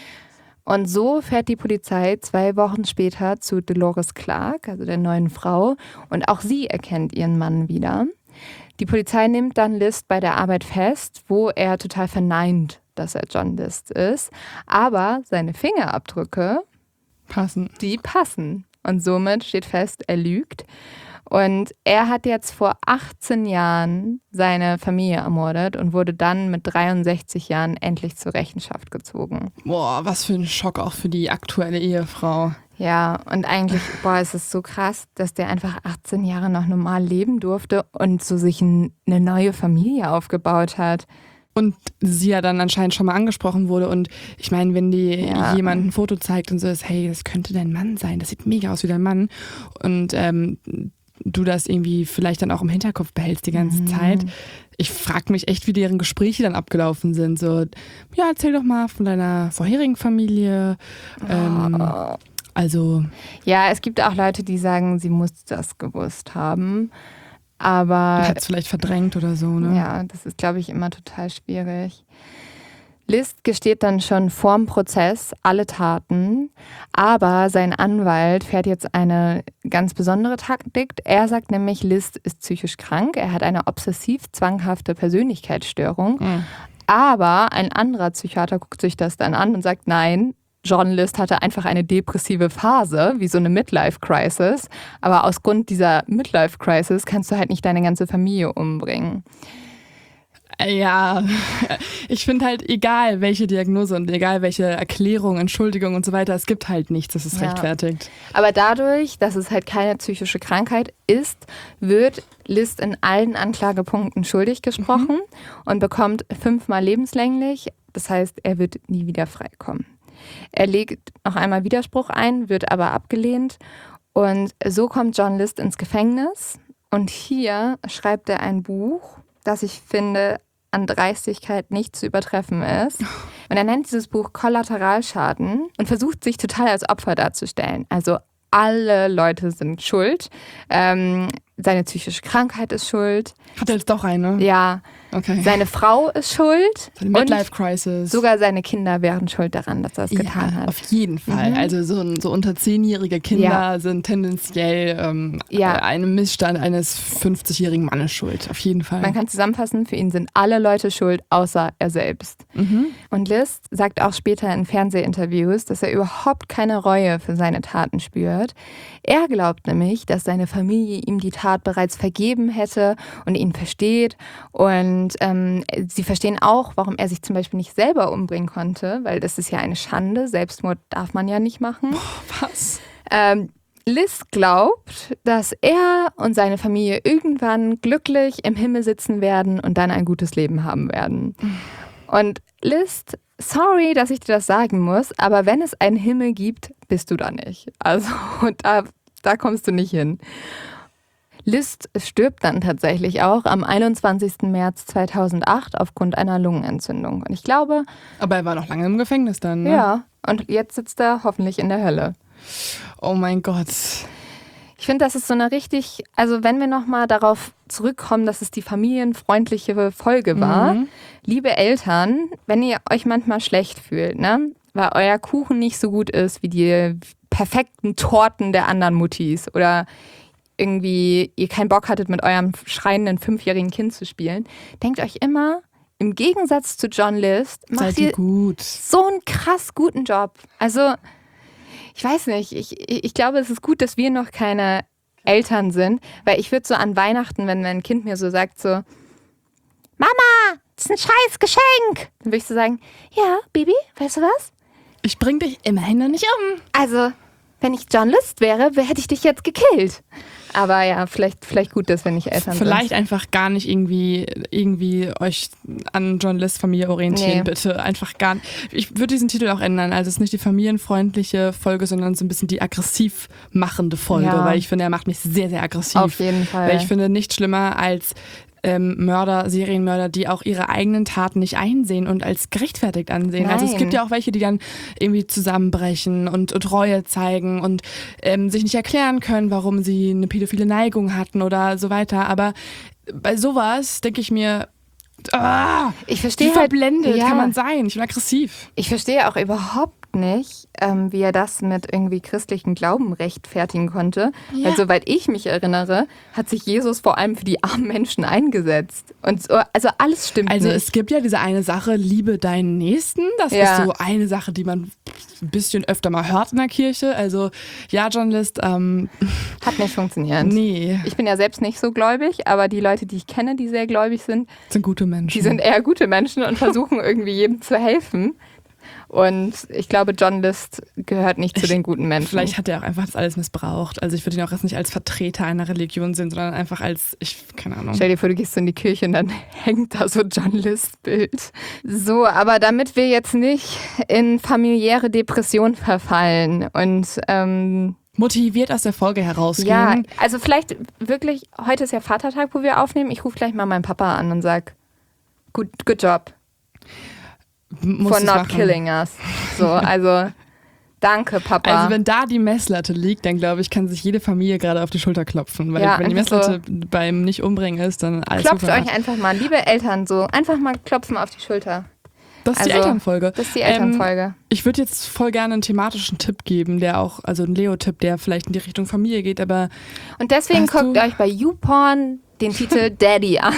Speaker 2: Und so fährt die Polizei zwei Wochen später zu Dolores Clark, also der neuen Frau. Und auch sie erkennt ihren Mann wieder. Die Polizei nimmt dann List bei der Arbeit fest, wo er total verneint, dass er John List ist. Aber seine Fingerabdrücke
Speaker 3: passen.
Speaker 2: Die passen. Und somit steht fest, er lügt. Und er hat jetzt vor achtzehn Jahren seine Familie ermordet und wurde dann mit dreiundsechzig Jahren endlich zur Rechenschaft gezogen.
Speaker 3: Boah, was für ein Schock auch für die aktuelle Ehefrau.
Speaker 2: Ja, und eigentlich, boah, es ist so krass, dass der einfach achtzehn Jahre noch normal leben durfte und so sich ein, eine neue Familie aufgebaut hat.
Speaker 3: Und sie ja dann anscheinend schon mal angesprochen wurde. Und ich meine, wenn die
Speaker 2: Ja.
Speaker 3: jemand ein Foto zeigt und so ist, hey, das könnte dein Mann sein, das sieht mega aus wie dein Mann. Und ähm, du das irgendwie vielleicht dann auch im Hinterkopf behältst die ganze
Speaker 2: Mhm.
Speaker 3: Zeit. Ich frage mich echt, wie deren Gespräche dann abgelaufen sind. So, ja, erzähl doch mal von deiner vorherigen Familie. Ähm,
Speaker 2: Oh.
Speaker 3: also,
Speaker 2: Ja, es gibt auch Leute, die sagen, sie muss das gewusst haben. Aber
Speaker 3: hat es vielleicht verdrängt oder so, ne?
Speaker 2: ja, das ist, glaube ich, immer total schwierig. List gesteht dann schon vorm Prozess alle Taten, aber sein Anwalt fährt jetzt eine ganz besondere Taktik. Er sagt nämlich, List ist psychisch krank, er hat eine obsessiv-zwanghafte Persönlichkeitsstörung,
Speaker 3: Mhm.
Speaker 2: aber ein anderer Psychiater guckt sich das dann an und sagt, nein, John List hatte einfach eine depressive Phase, wie so eine Midlife-Crisis, aber aus Grund dieser Midlife-Crisis kannst du halt nicht deine ganze Familie umbringen.
Speaker 3: Ja, ich finde halt, egal welche Diagnose und egal welche Erklärung, Entschuldigung und so weiter, es gibt halt nichts, das ist
Speaker 2: Ja.
Speaker 3: rechtfertigt.
Speaker 2: Aber dadurch, dass es halt keine psychische Krankheit ist, wird List in allen Anklagepunkten schuldig gesprochen und bekommt fünfmal lebenslänglich. Das heißt, er wird nie wieder freikommen. Er legt noch einmal Widerspruch ein, wird aber abgelehnt. Und so kommt John List ins Gefängnis. Und hier schreibt er ein Buch, das ich finde an Dreistigkeit nicht zu übertreffen ist. Und er nennt dieses Buch Kollateralschaden und versucht sich total als Opfer darzustellen. Also alle Leute sind schuld. Ähm, seine psychische Krankheit ist schuld.
Speaker 3: Hat er jetzt doch eine?
Speaker 2: Ja,
Speaker 3: Okay.
Speaker 2: seine Frau ist schuld.
Speaker 3: Seine
Speaker 2: Und
Speaker 3: Midlife-Crisis.
Speaker 2: sogar seine Kinder wären schuld daran, dass er es getan
Speaker 3: Ja,
Speaker 2: hat.
Speaker 3: auf jeden Fall.
Speaker 2: Mhm.
Speaker 3: Also so, so unter zehnjährige Kinder
Speaker 2: Ja.
Speaker 3: sind tendenziell ähm,
Speaker 2: Ja.
Speaker 3: einem Missstand eines fünfzigjährigen Mannes schuld. Auf jeden Fall.
Speaker 2: Man kann zusammenfassen, für ihn sind alle Leute schuld, außer er selbst.
Speaker 3: Mhm.
Speaker 2: Und List sagt auch später in Fernsehinterviews, dass er überhaupt keine Reue für seine Taten spürt. Er glaubt nämlich, dass seine Familie ihm die Tat bereits vergeben hätte und ihn versteht. Und ähm, sie verstehen auch, warum er sich zum Beispiel nicht selber umbringen konnte, weil das ist ja eine Schande. Selbstmord darf man ja nicht machen.
Speaker 3: Was?
Speaker 2: Ähm, List glaubt, dass er und seine Familie irgendwann glücklich im Himmel sitzen werden und dann ein gutes Leben haben werden. Und List, sorry, dass ich dir das sagen muss, aber wenn es einen Himmel gibt, bist du da nicht. Also da, da kommst du nicht hin. List stirbt dann tatsächlich auch am einundzwanzigsten März zweitausendacht aufgrund einer Lungenentzündung. Und ich glaube,
Speaker 3: Aber er war noch lange im Gefängnis dann, ne?
Speaker 2: ja, und jetzt sitzt er hoffentlich in der Hölle.
Speaker 3: Oh mein Gott.
Speaker 2: Ich finde, das ist so eine richtig, also wenn wir nochmal darauf zurückkommen, dass es die familienfreundliche Folge war.
Speaker 3: Mhm.
Speaker 2: Liebe Eltern, wenn ihr euch manchmal schlecht fühlt, ne, weil euer Kuchen nicht so gut ist wie die perfekten Torten der anderen Muttis oder irgendwie ihr keinen Bock hattet, mit eurem schreienden fünfjährigen Kind zu spielen, denkt euch immer, im Gegensatz zu John List, macht
Speaker 3: Seid ihr
Speaker 2: ihr
Speaker 3: gut.
Speaker 2: so einen krass guten Job. Also, ich weiß nicht, ich, ich glaube, es ist gut, dass wir noch keine Eltern sind, weil ich würde so an Weihnachten, wenn mein Kind mir so sagt, so, Mama, das ist ein scheiß Geschenk, dann würde ich so sagen, ja, Baby, weißt du was?
Speaker 3: Ich bring dich immerhin noch nicht um.
Speaker 2: Also, wenn ich John List wäre, hätte ich dich jetzt gekillt. Aber ja, vielleicht, vielleicht gut, dass wir nicht Eltern
Speaker 3: Vielleicht
Speaker 2: sind.
Speaker 3: einfach gar nicht irgendwie, irgendwie euch an John Lists Familie orientieren,
Speaker 2: Nee.
Speaker 3: bitte. Einfach gar nicht. Ich würde diesen Titel auch ändern. Also es ist nicht die familienfreundliche Folge, sondern so ein bisschen die aggressiv machende Folge,
Speaker 2: Ja.
Speaker 3: weil ich finde, er macht mich sehr, sehr aggressiv.
Speaker 2: Auf jeden Fall.
Speaker 3: Weil ich finde nichts schlimmer als ähm, Mörder, Serienmörder, die auch ihre eigenen Taten nicht einsehen und als gerechtfertigt ansehen. Also es
Speaker 2: Nein.
Speaker 3: gibt ja auch welche, die dann irgendwie zusammenbrechen und, und Reue zeigen und ähm, sich nicht erklären können, warum sie eine pädophile Neigung hatten oder so weiter. Aber bei sowas denke ich mir, ah,
Speaker 2: ich
Speaker 3: wie
Speaker 2: verstehe halt,
Speaker 3: verblendet
Speaker 2: ja.
Speaker 3: kann man sein? Ich bin aggressiv.
Speaker 2: Ich verstehe auch überhaupt überhaupt nicht, ähm, wie er das mit irgendwie christlichen Glauben rechtfertigen konnte.
Speaker 3: Ja.
Speaker 2: Weil soweit ich mich erinnere, hat sich Jesus vor allem für die armen Menschen eingesetzt. Und so, also alles stimmt
Speaker 3: Also
Speaker 2: nicht.
Speaker 3: es gibt ja diese eine Sache, liebe deinen Nächsten. Das
Speaker 2: Ja.
Speaker 3: ist so eine Sache, die man ein bisschen öfter mal hört in der Kirche. Also ja, Journalist, ähm,
Speaker 2: Hat nicht funktioniert.
Speaker 3: nee,
Speaker 2: Ich bin ja selbst nicht so gläubig, aber die Leute, die ich kenne, die sehr gläubig sind,
Speaker 3: sind gute Menschen.
Speaker 2: die sind eher gute Menschen und versuchen irgendwie jedem zu helfen. Und ich glaube, John List gehört nicht zu den guten Menschen.
Speaker 3: Vielleicht hat er auch einfach das alles missbraucht. Also ich würde ihn auch jetzt nicht als Vertreter einer Religion sehen, sondern einfach als, ich, keine Ahnung.
Speaker 2: Stell dir vor, du gehst in die Kirche und dann hängt da so John List-Bild. So, aber damit wir jetzt nicht in familiäre Depression verfallen und ähm,
Speaker 3: Motiviert aus der Folge herausgehen.
Speaker 2: ja, also vielleicht wirklich, heute ist ja Vatertag, wo wir aufnehmen. Ich rufe gleich mal meinen Papa an und sag, good, good job
Speaker 3: Musst
Speaker 2: for
Speaker 3: du's
Speaker 2: not
Speaker 3: machen.
Speaker 2: killing us. So, also danke, Papa.
Speaker 3: Also wenn da die Messlatte liegt, dann glaube ich, kann sich jede Familie gerade auf die Schulter klopfen. Weil
Speaker 2: Ja,
Speaker 3: wenn die
Speaker 2: einfach
Speaker 3: Messlatte beim Nicht-Umbringen ist, dann alles
Speaker 2: Klopft
Speaker 3: super.
Speaker 2: euch einfach mal, liebe Eltern, so einfach mal klopfen auf die Schulter.
Speaker 3: Das ist die
Speaker 2: also,
Speaker 3: Elternfolge.
Speaker 2: Das ist die Elternfolge.
Speaker 3: Ähm, ich würde jetzt voll gerne einen thematischen Tipp geben, der auch, also einen Leo-Tipp, der vielleicht in die Richtung Familie geht, aber
Speaker 2: Und deswegen
Speaker 3: Hast
Speaker 2: guckt
Speaker 3: du-
Speaker 2: euch bei YouPorn den Titel Daddy an.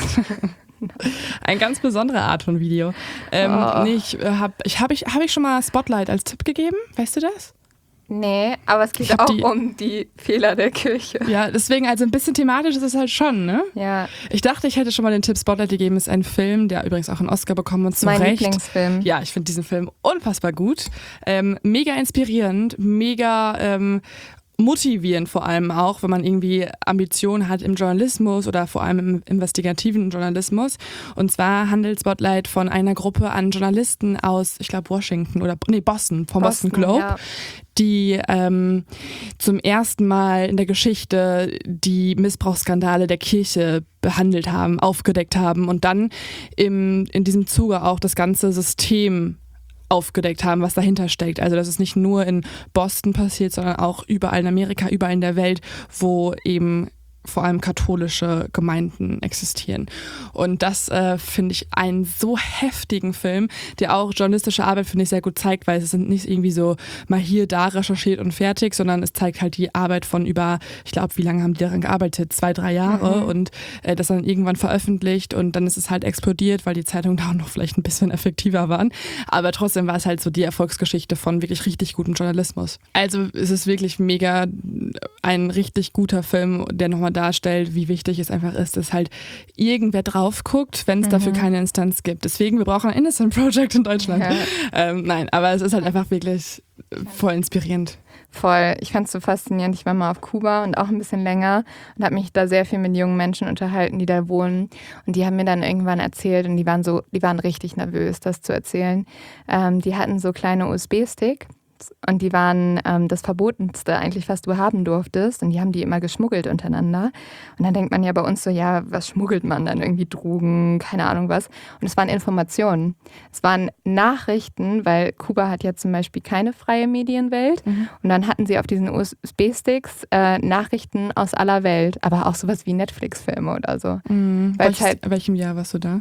Speaker 3: eine ganz besondere Art von Video. Ähm,
Speaker 2: Oh.
Speaker 3: nee, ich habe ich, hab ich, hab ich schon mal Spotlight als Tipp gegeben? Weißt du das?
Speaker 2: Nee, aber es
Speaker 3: Ich
Speaker 2: geht
Speaker 3: hab
Speaker 2: auch
Speaker 3: die-
Speaker 2: um die Fehler der Kirche.
Speaker 3: Ja, deswegen, also ein bisschen thematisch ist es halt schon, ne?
Speaker 2: Ja,
Speaker 3: Ich dachte, ich hätte schon mal den Tipp Spotlight gegeben. Ist ein Film, der übrigens auch einen Oscar bekommen und zu
Speaker 2: mein
Speaker 3: Recht.
Speaker 2: Lieblingsfilm.
Speaker 3: Ja, ich finde diesen Film unfassbar gut. Ähm, mega inspirierend, mega ähm, motivierend vor allem auch, wenn man irgendwie Ambitionen hat im Journalismus oder vor allem im investigativen Journalismus. Und zwar handelt Spotlight von einer Gruppe an Journalisten aus, ich glaube, Washington oder nee, Boston, vom Boston, Globe,
Speaker 2: ja.
Speaker 3: die ähm, zum ersten Mal in der Geschichte die Missbrauchsskandale der Kirche behandelt haben, aufgedeckt haben und dann im, in diesem Zuge auch das ganze System aufgedeckt haben, was dahinter steckt. Also dass es nicht nur in Boston passiert, sondern auch überall in Amerika, überall in der Welt, wo eben vor allem katholische Gemeinden existieren. Und das äh, finde ich einen so heftigen Film, der auch journalistische Arbeit, finde ich, sehr gut zeigt, weil es sind nicht irgendwie so mal hier, da recherchiert und fertig, sondern es zeigt halt die Arbeit von über, ich glaube, wie lange haben die daran gearbeitet? Zwei, drei Jahre
Speaker 2: Mhm.
Speaker 3: und äh, das dann irgendwann veröffentlicht und dann ist es halt explodiert, weil die Zeitungen da auch noch vielleicht ein bisschen effektiver waren. Aber trotzdem war es halt so die Erfolgsgeschichte von wirklich richtig gutem Journalismus. Also es ist wirklich mega ein richtig guter Film, der nochmal darstellt, wie wichtig es einfach ist, dass halt irgendwer drauf guckt, wenn es
Speaker 2: Mhm.
Speaker 3: dafür keine Instanz gibt. Deswegen, wir brauchen ein Innocent Project in Deutschland.
Speaker 2: Ja.
Speaker 3: Ähm, nein, aber es ist halt einfach wirklich voll inspirierend.
Speaker 2: Voll. Ich fand es so faszinierend. Ich war mal auf Kuba und auch ein bisschen länger und habe mich da sehr viel mit jungen Menschen unterhalten, die da wohnen. Und die haben mir dann irgendwann erzählt und die waren so, die waren richtig nervös, das zu erzählen. Ähm, die hatten so kleine U S B-Stick. Und die waren ähm, das Verbotenste eigentlich, was du haben durftest. Und die haben die immer geschmuggelt untereinander. Und dann denkt man ja bei uns so, ja, was schmuggelt man dann? Irgendwie Drogen, keine Ahnung was. Und es waren Informationen. Es waren Nachrichten, weil Kuba hat ja zum Beispiel keine freie Medienwelt.
Speaker 3: Mhm.
Speaker 2: Und dann hatten sie auf diesen U S B-Sticks äh, Nachrichten aus aller Welt. Aber auch sowas wie Netflix-Filme oder so.
Speaker 3: Mhm.
Speaker 2: Weil
Speaker 3: Welches,
Speaker 2: es halt-
Speaker 3: in welchem Jahr warst du da?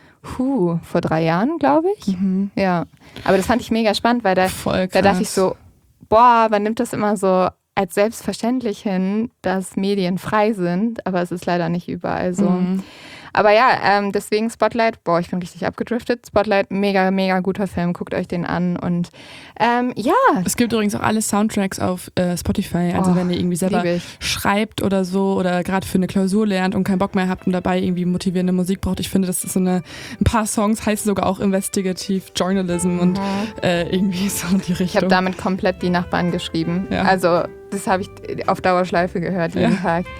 Speaker 2: Puh, vor drei Jahren, glaube ich.
Speaker 3: Mhm.
Speaker 2: Ja. Aber das fand ich mega spannend, weil da
Speaker 3: Voll krass.
Speaker 2: Da dachte ich so, boah, man nimmt das immer so als selbstverständlich hin, dass Medien frei sind, aber es ist leider nicht überall so.
Speaker 3: Mhm.
Speaker 2: Aber ja, ähm, deswegen Spotlight, boah, ich bin richtig abgedriftet. Spotlight, mega, mega guter Film, guckt euch den an und ähm, ja,
Speaker 3: Es gibt übrigens auch alle Soundtracks auf äh, Spotify. Also
Speaker 2: Oh,
Speaker 3: wenn ihr irgendwie selber
Speaker 2: liebe ich.
Speaker 3: schreibt oder so oder gerade für eine Klausur lernt und keinen Bock mehr habt und dabei irgendwie motivierende Musik braucht. Ich finde, das ist so eine, ein paar Songs heißt sogar auch Investigative Journalism und
Speaker 2: Mhm.
Speaker 3: äh, irgendwie so in die
Speaker 2: Ich
Speaker 3: Richtung.
Speaker 2: habe damit komplett die Nachbarn geschrieben.
Speaker 3: Ja.
Speaker 2: Also das habe ich auf Dauerschleife gehört jeden
Speaker 3: Ja.
Speaker 2: Tag.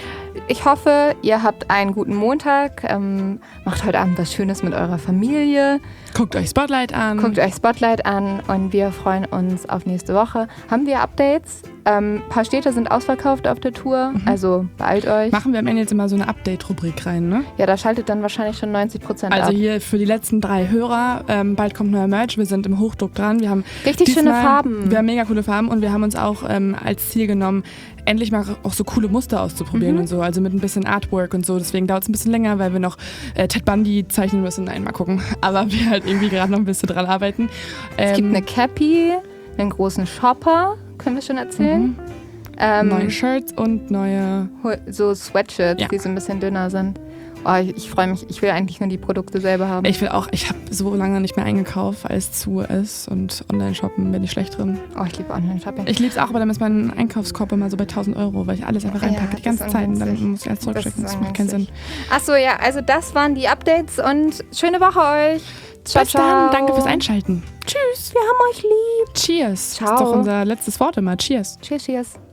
Speaker 2: Ich hoffe, ihr habt einen guten Montag. Ähm, macht heute Abend was Schönes mit eurer Familie.
Speaker 3: Guckt euch Spotlight an.
Speaker 2: Guckt euch Spotlight an und wir freuen uns auf nächste Woche. Haben wir Updates? Ein ähm, paar Städte sind ausverkauft auf der Tour,
Speaker 3: Mhm.
Speaker 2: also beeilt euch.
Speaker 3: Machen wir am Ende jetzt immer so eine Update-Rubrik rein, ne?
Speaker 2: Ja, da schaltet dann wahrscheinlich schon neunzig Prozent
Speaker 3: Also
Speaker 2: ab.
Speaker 3: hier für die letzten drei Hörer, ähm, bald kommt neuer Merch, wir sind im Hochdruck dran. Wir haben
Speaker 2: Richtig schöne
Speaker 3: diesmal-
Speaker 2: Farben.
Speaker 3: Wir haben mega coole Farben und wir haben uns auch ähm, als Ziel genommen, endlich mal auch so coole Muster auszuprobieren
Speaker 2: Mhm.
Speaker 3: und so, also mit ein bisschen Artwork und so. Deswegen dauert es ein bisschen länger, weil wir noch äh, Ted Bundy zeichnen müssen. Nein, mal gucken. Aber wir halt irgendwie gerade noch ein bisschen dran arbeiten.
Speaker 2: Es gibt
Speaker 3: Ähm,
Speaker 2: eine Cappy, einen großen Shopper, können wir schon erzählen.
Speaker 3: Mhm.
Speaker 2: Ähm,
Speaker 3: neue Shirts und neue...
Speaker 2: So Sweatshirts,
Speaker 3: Ja.
Speaker 2: die so ein bisschen dünner sind. Oh, ich, ich freue mich. Ich will eigentlich nur die Produkte selber haben.
Speaker 3: Ich will auch, ich habe so lange nicht mehr eingekauft, weil es zu ist und Online-Shoppen bin ich schlecht drin.
Speaker 2: Oh, ich liebe Online-Shopping.
Speaker 3: Ich liebe es auch, aber dann ist mein Einkaufskorb immer so bei tausend Euro, weil ich alles einfach
Speaker 2: Ja,
Speaker 3: reinpacke die
Speaker 2: das ist
Speaker 3: ganze Zeit und dann
Speaker 2: ungünstig.
Speaker 3: muss ich alles zurückschicken.
Speaker 2: Das
Speaker 3: Das,
Speaker 2: ist
Speaker 3: macht keinen Sinn.
Speaker 2: Achso, ja, also das waren die Updates und schöne Woche euch. Ciao,
Speaker 3: Bis dann, danke fürs Einschalten. Tschüss.
Speaker 2: Wir haben euch lieb.
Speaker 3: Cheers.
Speaker 2: Ciao.
Speaker 3: Das ist doch unser letztes Wort immer. Cheers.
Speaker 2: Cheers, cheers.